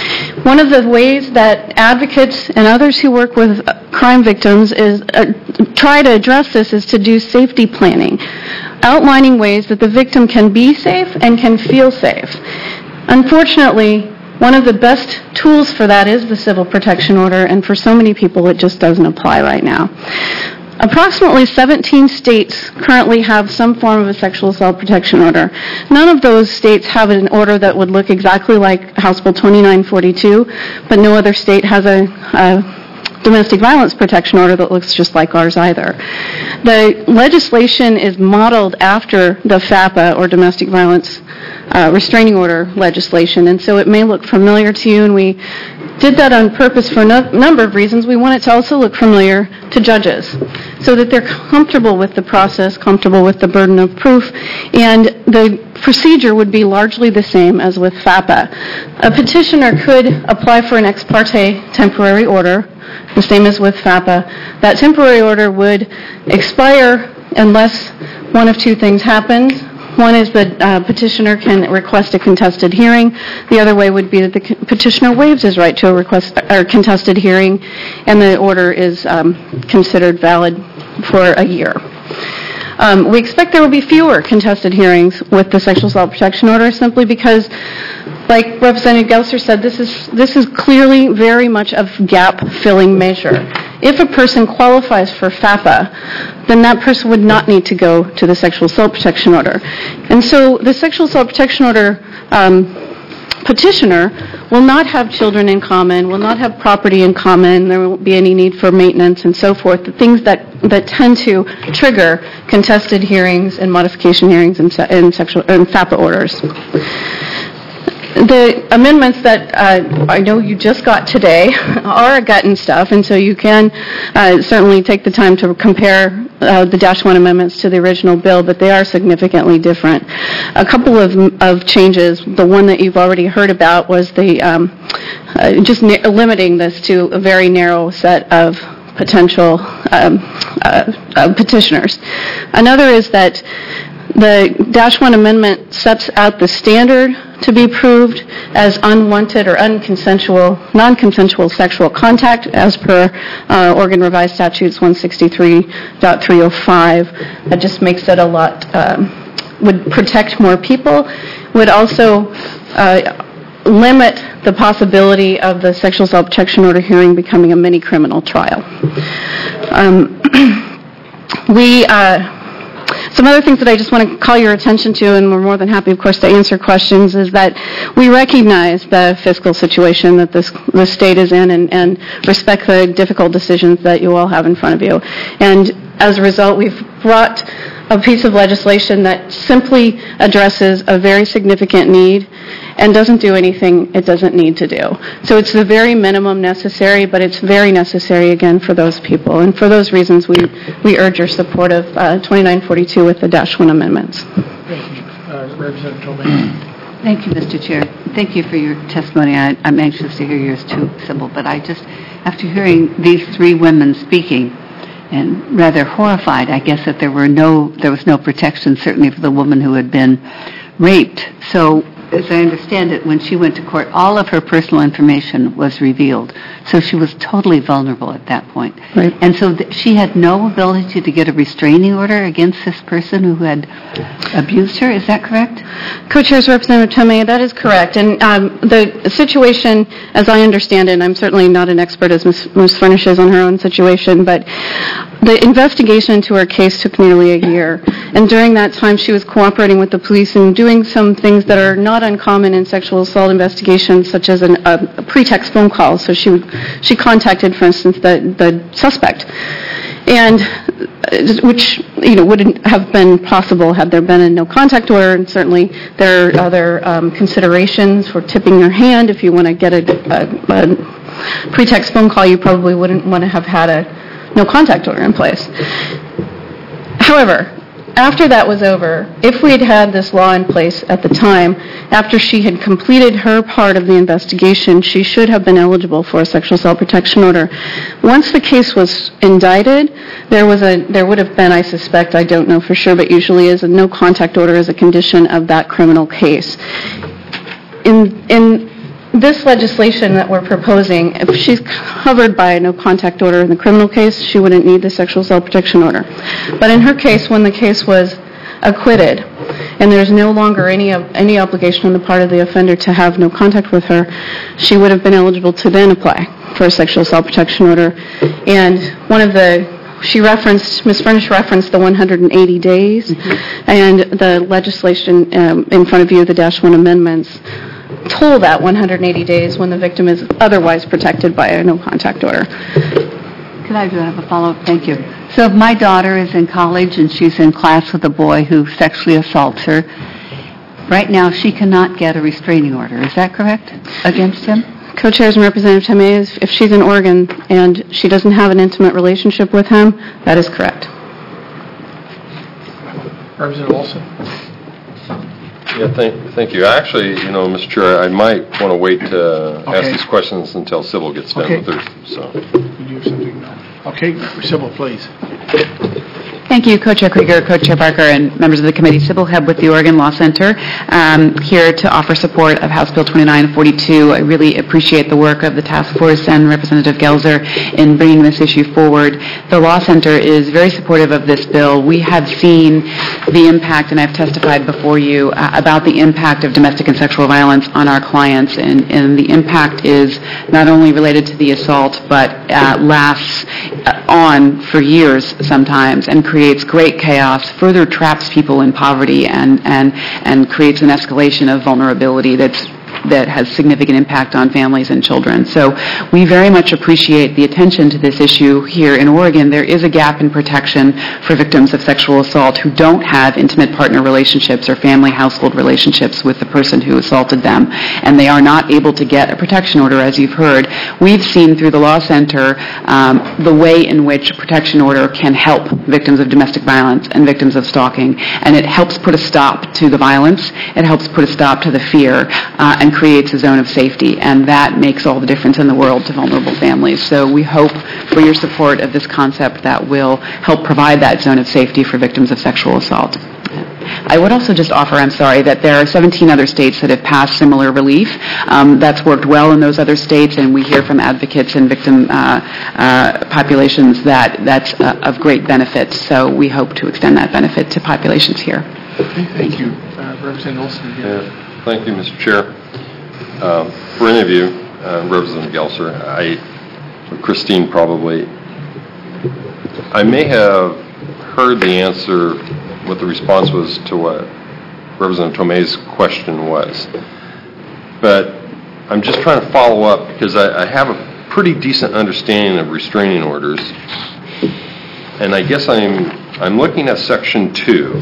One of the ways that advocates and others who work with crime victims is try to address this is to do safety planning, outlining ways that the victim can be safe and can feel safe. Unfortunately, one of the best tools for that is the civil protection order, and for so many people it just doesn't apply right now. Approximately 17 states currently have some form of a sexual assault protection order. None of those states have an order that would look exactly like House Bill 2942, but no other state has a domestic violence protection order that looks just like ours either. The legislation is modeled after the FAPA, or domestic violence restraining order legislation, and so it may look familiar to you, and we did that on purpose for a number of reasons. We want it to also look familiar to judges so that they're comfortable with the process, comfortable with the burden of proof, and the procedure would be largely the same as with FAPA. A petitioner could apply for an ex parte temporary order, the same as with FAPA. That temporary order would expire unless one of two things happens. One is that petitioner can request a contested hearing. The other way would be that the petitioner waives his right to a contested hearing, and the order is considered valid for a year. We expect there will be fewer contested hearings with the sexual assault protection order, simply because, like Representative Gelser said, this is clearly very much a gap-filling measure. If a person qualifies for FAPA, then that person would not need to go to the sexual assault protection order. And so the sexual assault protection order petitioner will not have children in common, will not have property in common, there won't be any need for maintenance and so forth, the things that tend to trigger contested hearings and modification hearings and FAPA orders. The amendments that I know you just got today are gut and stuff, and so you can certainly take the time to compare the Dash 1 amendments to the original bill, but they are significantly different. A couple of changes, the one that you've already heard about was the just limiting this to a very narrow set of potential petitioners. Another is that the Dash 1 amendment sets out the standard to be proved as unwanted or non-consensual sexual contact as per Oregon Revised Statutes 163.305. That just makes it a lot, would protect more people, would also limit the possibility of the sexual assault protection order hearing becoming a mini criminal trial. Some other things that I just want to call your attention to, and we're more than happy, of course, to answer questions, is that we recognize the fiscal situation that the state is in and respect the difficult decisions that you all have in front of you. And as a result, we've brought a piece of legislation that simply addresses a very significant need and doesn't do anything it doesn't need to do. So it's the very minimum necessary, but it's very necessary, again, for those people. And for those reasons, we urge your support of 2942 with the Dash 1 amendments. Thank you. Representative Tomei. Thank you, Mr. Chair. Thank you for your testimony. I'm anxious to hear yours too, Sybil, but I just, after hearing these three women speaking, and rather horrified, I guess, that there was no protection, certainly for the woman who had been raped. So, as I understand it, when she went to court, all of her personal information was revealed. So she was totally vulnerable at that point. Right. And so she had no ability to get a restraining order against this person who had abused her. Is that correct? Co-Chairs, Representative Tomei, that is correct. And the situation, as I understand it, and I'm certainly not an expert as Ms. Furnish is on her own situation, but the investigation into her case took nearly a year. And during that time, she was cooperating with the police and doing some things that are not uncommon in sexual assault investigations, such as a pretext phone call. So she contacted, for instance, the suspect, and which wouldn't have been possible had there been a no contact order. And certainly there are other considerations for tipping your hand. If you want to get a pretext phone call, you probably wouldn't want to have had a no contact order in place. However, after that was over, if we had had this law in place at the time, after she had completed her part of the investigation, she should have been eligible for a sexual assault protection order. Once the case was indicted, there would have been, I suspect, I don't know for sure, but usually is a no contact order as a condition of that criminal case. In this legislation that we're proposing, if she's covered by a no-contact order in the criminal case, she wouldn't need the sexual assault protection order. But in her case, when the case was acquitted, and there's no longer any obligation on the part of the offender to have no contact with her, she would have been eligible to then apply for a sexual assault protection order. And Ms. Furnish referenced the 180 days, and the legislation in front of you, the -1 amendments, toll that 180 days when the victim is otherwise protected by a no-contact order. Could I have a follow-up? Thank you. So if my daughter is in college and she's in class with a boy who sexually assaults her, right now she cannot get a restraining order. Is that correct? Against him? Co-chairs and Representative Tomei, if she's in Oregon and she doesn't have an intimate relationship with him, that is correct. Representative Olson? Yeah, thank you. Actually, Mr. Chair, I might want to wait to ask these questions until Sybil gets done with her. So. You have something now. Okay, Sybil, please. Thank you, Co-Chair Krieger, Co-Chair Barker, and members of the committee. Sybil Hebb with the Oregon Law Center, here to offer support of House Bill 2942. I really appreciate the work of the task force and Representative Gelser in bringing this issue forward. The Law Center is very supportive of this bill. We have seen the impact, and I've testified before you about the impact of domestic and sexual violence on our clients, and the impact is not only related to the assault, but lasts on for years sometimes, and creates great chaos, further traps people in poverty, and creates an escalation of vulnerability that has significant impact on families and children. So we very much appreciate the attention to this issue here in Oregon. There is a gap in protection for victims of sexual assault who don't have intimate partner relationships or family household relationships with the person who assaulted them, and they are not able to get a protection order, as you've heard. We've seen through the Law Center the way in which a protection order can help victims of domestic violence and victims of stalking, and it helps put a stop to the violence, it helps put a stop to the fear, and creates a zone of safety, and that makes all the difference in the world to vulnerable families. So we hope for your support of this concept that will help provide that zone of safety for victims of sexual assault. I would also just offer, that there are 17 other states that have passed similar relief. That's worked well in those other states, and we hear from advocates and victim populations that that's of great benefit. So we hope to extend that benefit to populations here. Okay, thank you. Representative Olson. Yeah, thank you, Mr. Chair. For any of you, Representative Gelser, Christine probably, I may have heard the answer, what the response was to what Representative Tomei's question was. But I'm just trying to follow up because I have a pretty decent understanding of restraining orders. And I guess I'm looking at Section 2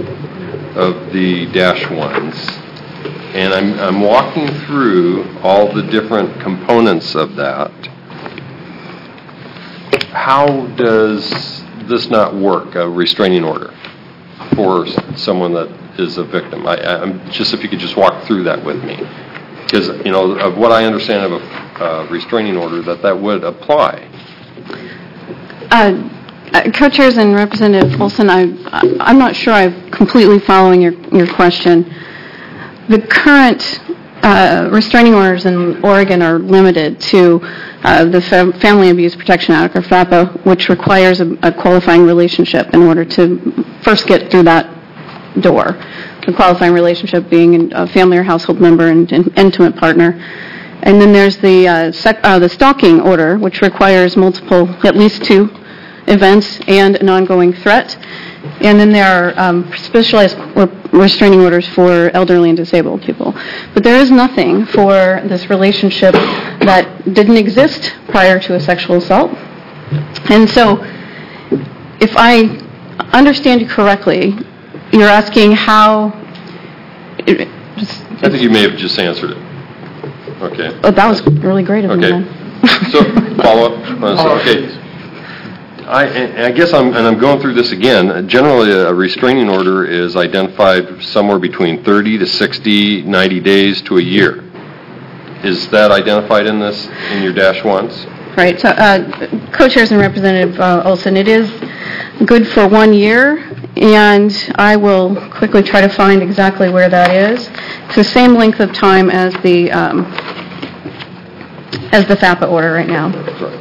of the -1s. And I'm walking through all the different components of that. How does this not work, a restraining order, for someone that is a victim? I'm just, if you could just walk through that with me. Because, of what I understand of a restraining order, that would apply. Co-chairs and Representative Olson, I'm not sure I'm completely following your question. The current restraining orders in Oregon are limited to the Family Abuse Protection Act, or FAPA, which requires a qualifying relationship in order to first get through that door. The qualifying relationship being a family or household member and an intimate partner. And then there's the stalking order, which requires at least 2 events and an ongoing threat. And then there are specialized restraining orders for elderly and disabled people. But there is nothing for this relationship that didn't exist prior to a sexual assault. And so, if I understand you correctly, you're asking how... I think you may have just answered it. Okay. Oh, that was really great of you, then. So, follow up. Okay. I guess I'm going through this again. Generally, a restraining order is identified somewhere between 30 to 60, 90 days to a year. Is that identified in your -1s? Right. So, co-chairs and Representative Olson, it is good for 1 year, and I will quickly try to find exactly where that is. It's the same length of time as the as the FAPA order right now.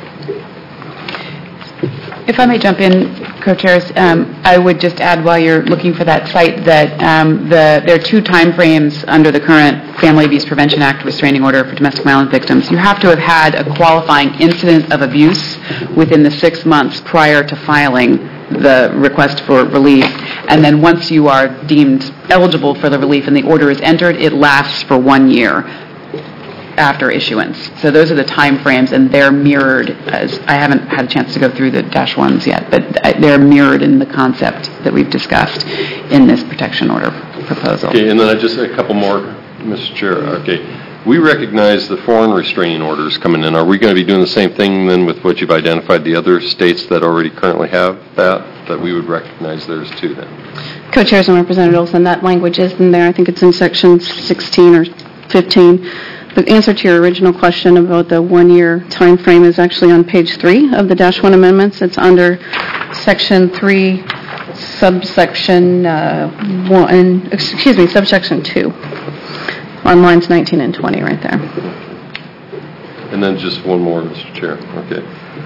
If I may jump in, co-chairs, I would just add while you're looking for that site that there are two time frames under the current Family Abuse Prevention Act restraining order for domestic violence victims. You have to have had a qualifying incident of abuse within the 6 months prior to filing the request for relief, and then once you are deemed eligible for the relief and the order is entered, it lasts for 1 year after issuance. So those are the time frames, and they're mirrored, as I haven't had a chance to go through the -1s yet, but they're mirrored in the concept that we've discussed in this protection order proposal. Okay, and then I just a couple more, Mr. Chair. Okay, we recognize the foreign restraining orders coming in. Are we going to be doing the same thing then with what you've identified, the other states that already currently have that we would recognize theirs too then? Co-chairs and Representative Olson, that language is in there. I think it's in section 16 or 15. The answer to your original question about the 1 year time frame is actually on page 3 of the -1 amendments. It's under section 3, subsection subsection 2, on lines 19 and 20 right there. And then just one more, Mr. Chair. Okay.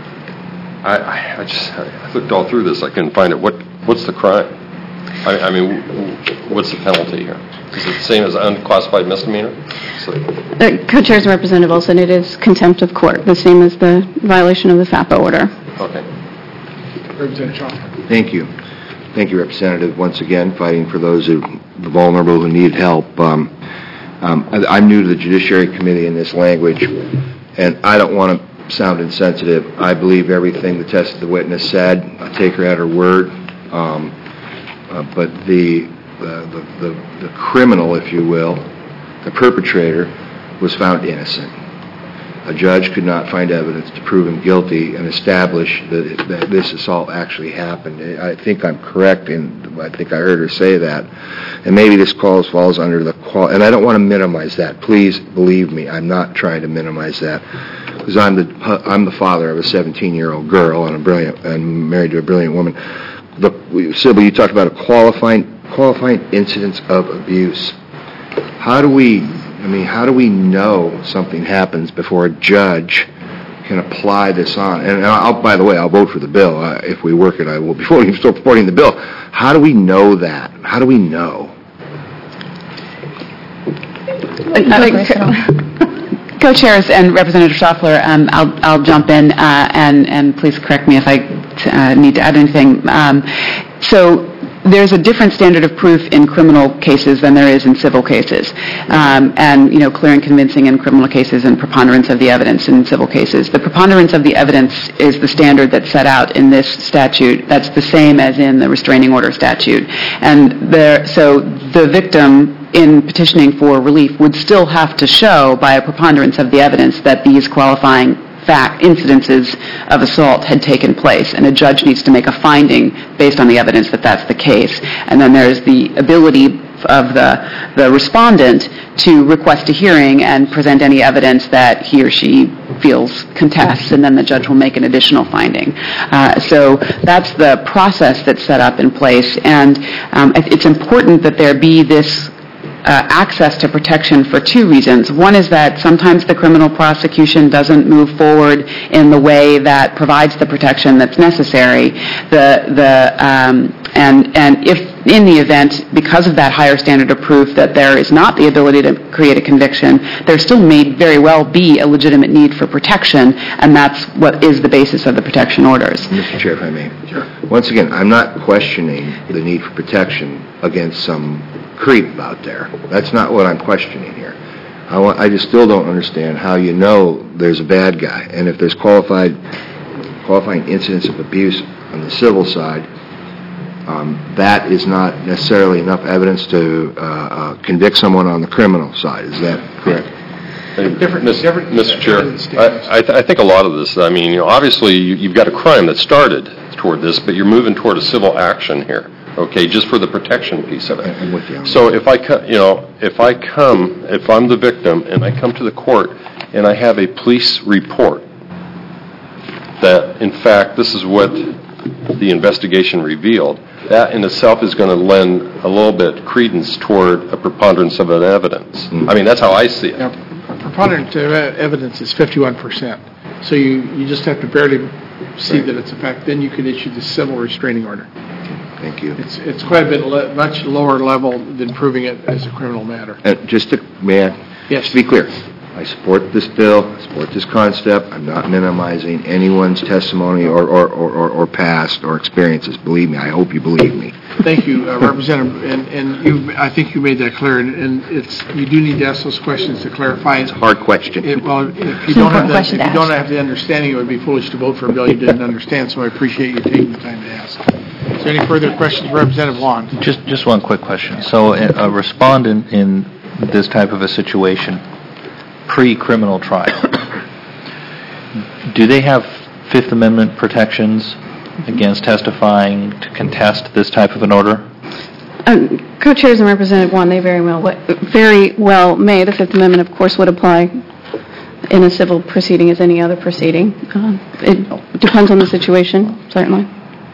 I looked all through this. I couldn't find it. What's the crime? I mean, what's the penalty here? Is it the same as unclassified misdemeanor? Co-chairs and Representative Olson, it is contempt of court, the same as the violation of the FAPA order. Okay. Representative Shaw. Thank you. Thank you, Representative, once again, fighting for those the vulnerable who need help. I'm new to the Judiciary Committee in this language, and I don't want to sound insensitive. I believe everything the test of the witness said. I take her at her word. But the criminal, if you will, the perpetrator, was found innocent. A judge could not find evidence to prove him guilty and establish that this assault actually happened. I think I'm correct, and I think I heard her say that. And maybe this falls under the and I don't want to minimize that. Please believe me, I'm not trying to minimize that, because I'm the father of a 17-year-old girl and married to a brilliant woman. Look, Sybil, you talked about a qualifying incidents of abuse. How do we know something happens before a judge can apply this on? And by the way, I'll vote for the bill. If we work it, I will be supporting the bill. How do we know that? How do we know? Co-chairs and Representative Schaffler, I'll jump in and please correct me if I need to add anything. So there's a different standard of proof in criminal cases than there is in civil cases, and clear and convincing in criminal cases and preponderance of the evidence in civil cases. The preponderance of the evidence is the standard that's set out in this statute. That's the same as in the restraining order statute, and so the victim in petitioning for relief would still have to show by a preponderance of the evidence that these qualifying incidences of assault had taken place, and a judge needs to make a finding based on the evidence that that's the case. And then there's the ability of the respondent to request a hearing and present any evidence that he or she feels contests, and then the judge will make an additional finding. So that's the process that's set up in place, and it's important that there be this access to protection for two reasons. One is that sometimes the criminal prosecution doesn't move forward in the way that provides the protection that's necessary. And if in the event, because of that higher standard of proof, that there is not the ability to create a conviction, there still may very well be a legitimate need for protection, and that's what is the basis of the protection orders. Mr. Chair, if I may. Sure. Once again, I'm not questioning the need for protection against some creep out there. That's not what I'm questioning here. I just still don't understand how you know there's a bad guy, and if there's qualifying incidents of abuse on the civil side, that is not necessarily enough evidence to convict someone on the criminal side. Is that correct? Mr. Chair, I think a lot of this, obviously you've got a crime that started toward this, but you're moving toward a civil action here. Okay, just for the protection piece of it. I'm with you. So if I'm the victim and I come to the court and I have a police report that, in fact, this is what the investigation revealed, that in itself is going to lend a little bit credence toward a preponderance of that evidence. I mean, that's how I see it. preponderance of evidence is 51%. So you just have to barely see that it's a fact. Then you can issue the civil restraining order. Thank you. It's quite a bit much lower level than proving it as a criminal matter. Yes. To be clear, I support this bill, I support this concept. I'm not minimizing anyone's testimony or past or experiences. Believe me, I hope you believe me. Thank you, Representative. And I think you made that clear. And you do need to ask those questions to clarify. It's a hard question. If you don't have the understanding, it would be foolish to vote for a bill you didn't understand. So I appreciate you taking the time to ask. Is there any further questions, Representative Wong? Just one quick question. So a respondent in this type of a situation, pre-criminal trial, do they have Fifth Amendment protections against testifying to contest this type of an order? Co-chairs and Representative Wong, they very well may. The Fifth Amendment, of course, would apply in a civil proceeding as any other proceeding. It depends on the situation, certainly.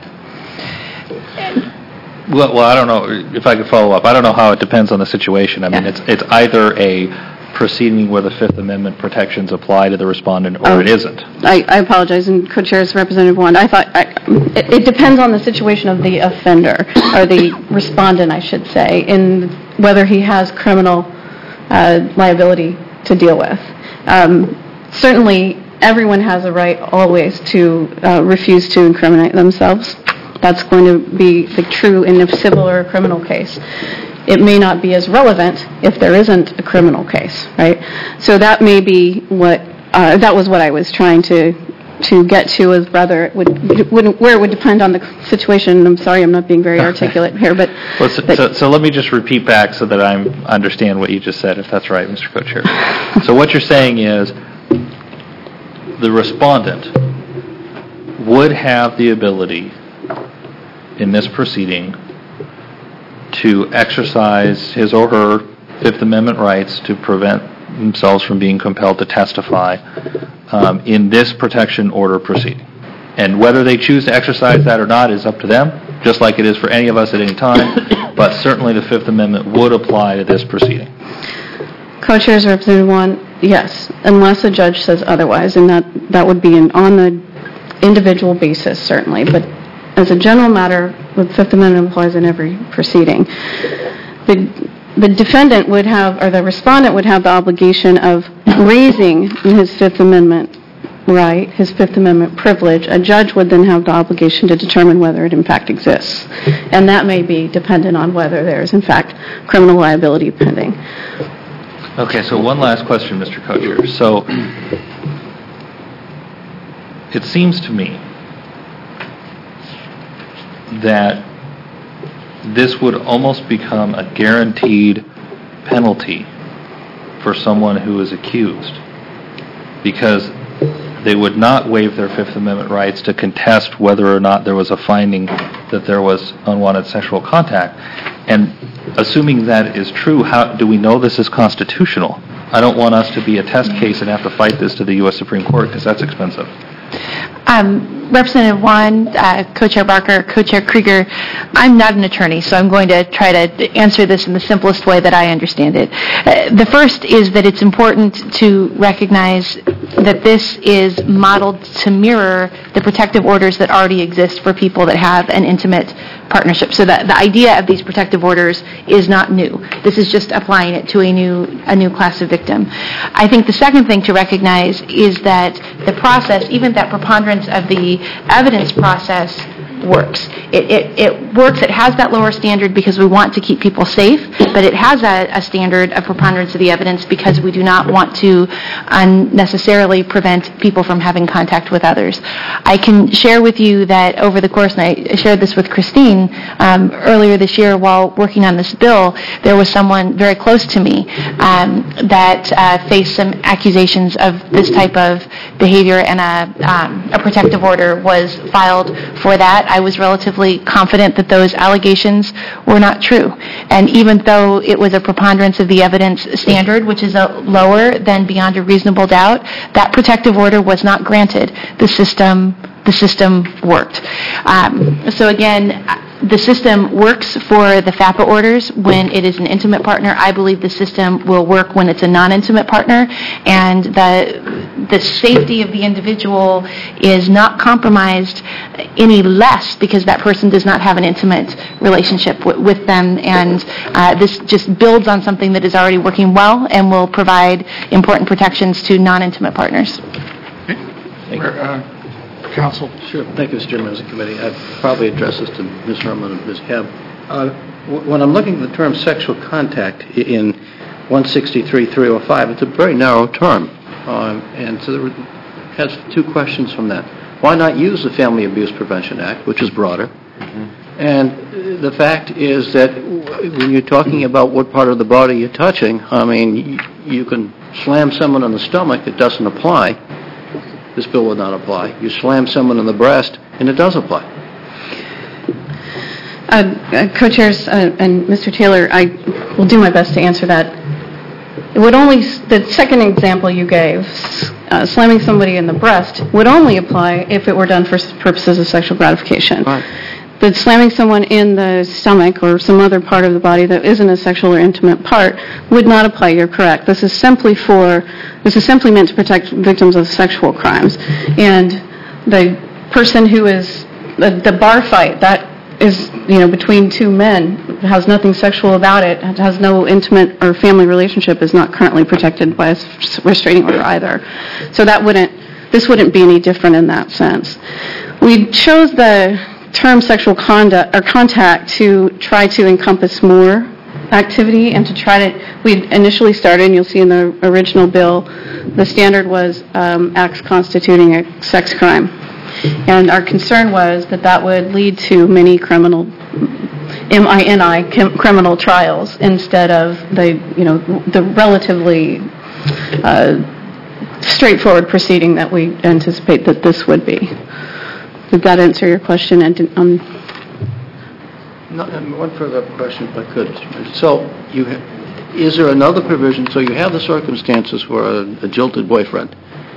Well, I don't know if I could follow up. I don't know how it depends on the situation. I mean, it's either a proceeding where the Fifth Amendment protections apply to the respondent or it isn't. I apologize, and co-chairs Representative Wong, I thought it depends on the situation of the offender, or the respondent, I should say, in whether he has criminal liability to deal with. Certainly, everyone has a right always to refuse to incriminate themselves. That's going to be true in a civil or a criminal case. It may not be as relevant if there isn't a criminal case, right? So that may be that was what I was trying to get to, is whether it would depend on the situation. I'm sorry, I'm not being very articulate here, but so let me just repeat back so that I understand what you just said, if that's right, Mr. Co-Chair. So what you're saying is the respondent would have the ability in this proceeding to exercise his or her Fifth Amendment rights to prevent themselves from being compelled to testify in this protection order proceeding. And whether they choose to exercise that or not is up to them, just like it is for any of us at any time, but certainly the Fifth Amendment would apply to this proceeding. Co-chairs Representative Wong, yes, unless a judge says otherwise, and that would be on the individual basis, certainly, but as a general matter, the Fifth Amendment applies in every proceeding. The defendant would have, or the respondent would have the obligation of raising his Fifth Amendment right, his Fifth Amendment privilege. A judge would then have the obligation to determine whether it in fact exists. And that may be dependent on whether there is in fact criminal liability pending. Okay, so one last question, Mr. Co-Chair. So it seems to me that this would almost become a guaranteed penalty for someone who is accused, because they would not waive their Fifth Amendment rights to contest whether or not there was a finding that there was unwanted sexual contact. And assuming that is true, how do we know this is constitutional? I don't want us to be a test case and have to fight this to the U.S. Supreme Court, because that's expensive. Representative Wong, Co-Chair Barker, Co-Chair Krieger, I'm not an attorney, so I'm going to try to answer this in the simplest way that I understand it. The first is that it's important to recognize that this is modeled to mirror the protective orders that already exist for people that have an intimate partnership. So the idea of these protective orders is not new. This is just applying it to a new class of victim. I think the second thing to recognize is that the process, even that preponderance of the evidence process, works. It works. It has that lower standard because we want to keep people safe, but it has a standard of preponderance of the evidence because we do not want to unnecessarily prevent people from having contact with others. I can share with you that over the course, and I shared this with Christine earlier this year while working on this bill, there was someone very close to me that faced some accusations of this type of behavior, and a protective order was filed for that. I was relatively confident that those allegations were not true. And even though it was a preponderance of the evidence standard, which is lower than beyond a reasonable doubt, that protective order was not granted. The system worked. So again, the system works for the FAPA orders when it is an intimate partner. I believe the system will work when it's a non-intimate partner, and the safety of the individual is not compromised any less because that person does not have an intimate relationship with them, and this just builds on something that is already working well and will provide important protections to non-intimate partners. Counsel. Sure. Thank you, Mr. Chairman, members of the committee. I'd probably address this to Ms. Herman and Ms. Hebb. When I'm looking at the term sexual contact in 163.305, it's a very narrow term. And so it has two questions from that. Why not use the Family Abuse Prevention Act, which is broader? And the fact is that when you're talking about what part of the body you're touching, I mean, you can slam someone on the stomach, it doesn't apply. This bill would not apply. You slam someone in the breast, and it does apply. Co-chairs and Mr. Taylor, I will do my best to answer that. It would only, the second example you gave, slamming somebody in the breast, would only apply if it were done for purposes of sexual gratification. Right. But slamming someone in the stomach or some other part of the body that isn't a sexual or intimate part would not apply. You're correct. This is simply meant to protect victims of sexual crimes. And the person who is the bar fight, that is, between two men, has nothing sexual about it, has no intimate or family relationship, is not currently protected by a restraining order either. So this wouldn't be any different in that sense. We chose the term sexual contact to try to encompass more activity and to try to, we initially started, and you'll see in the original bill, the standard was acts constituting a sex crime. And our concern was that would lead to many criminal, criminal trials instead of the relatively straightforward proceeding that we anticipate that this would be. Did that answer your question? And one further question, if I could. So, is there another provision? So you have the circumstances where a jilted boyfriend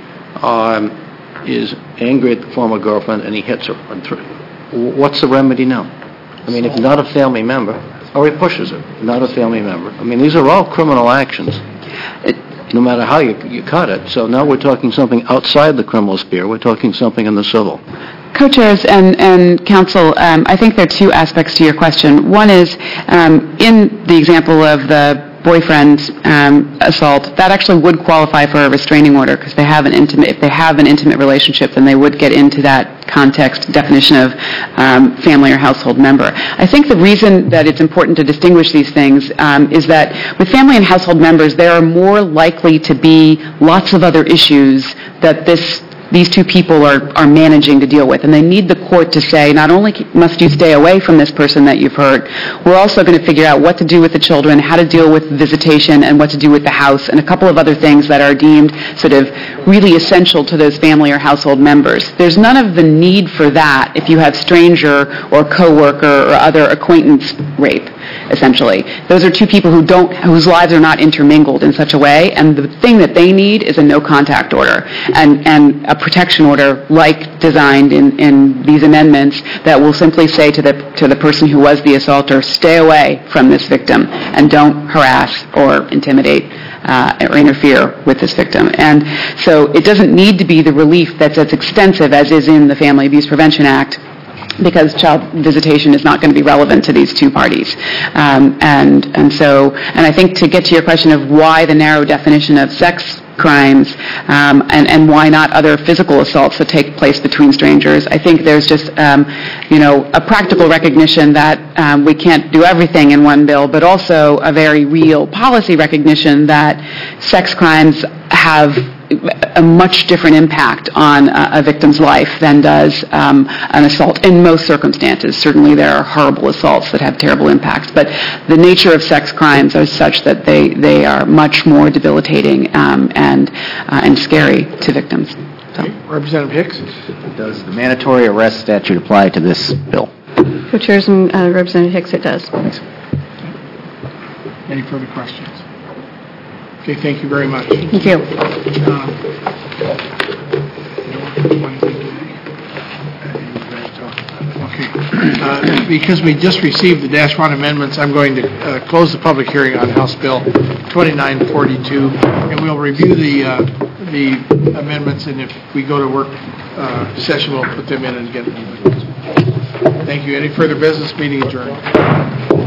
is angry at the former girlfriend and he hits her. What's the remedy now? I mean, if not a family member, or he pushes her, not a family member. I mean, these are all criminal actions, no matter how you cut it. So now we're talking something outside the criminal sphere. We're talking something in the civil. Co-chairs and counsel, I think there are two aspects to your question. One is, in the example of the boyfriend's assault, that actually would qualify for a restraining order because if they have an intimate relationship, then they would get into that context definition of family or household member. I think the reason that it's important to distinguish these things is that with family and household members, there are more likely to be lots of other issues that these two people are managing to deal with. And they need the court to say, not only must you stay away from this person that you've hurt, we're also going to figure out what to do with the children, how to deal with visitation, and what to do with the house, and a couple of other things that are deemed sort of really essential to those family or household members. There's none of the need for that if you have stranger or coworker or other acquaintance rape, essentially. Those are two people whose lives are not intermingled in such a way, and the thing that they need is a no-contact order and a protection order like designed in these amendments that will simply say to the person who was the assaulter, stay away from this victim and don't harass or intimidate or interfere with this victim. And so it doesn't need to be the relief that's as extensive as is in the Family Abuse Prevention Act, because child visitation is not going to be relevant to these two parties. And I think to get to your question of why the narrow definition of sex crimes and why not other physical assaults that take place between strangers, I think there's just a practical recognition that we can't do everything in one bill, but also a very real policy recognition that sex crimes have a much different impact on a victim's life than does an assault in most circumstances. Certainly there are horrible assaults that have terrible impacts, but the nature of sex crimes are such that they are much more debilitating and scary to victims. So. Representative Hicks? Does the mandatory arrest statute apply to this bill? Co-chairs and Representative Hicks, it does. Thanks. Any further questions? Okay, thank you very much. Thank you. Okay. because we just received the Dash 1 amendments, I'm going to close the public hearing on House Bill 2942, and we'll review the amendments, and if we go to work session, we'll put them in and get them. Thank you. Any further business? Meeting adjourned.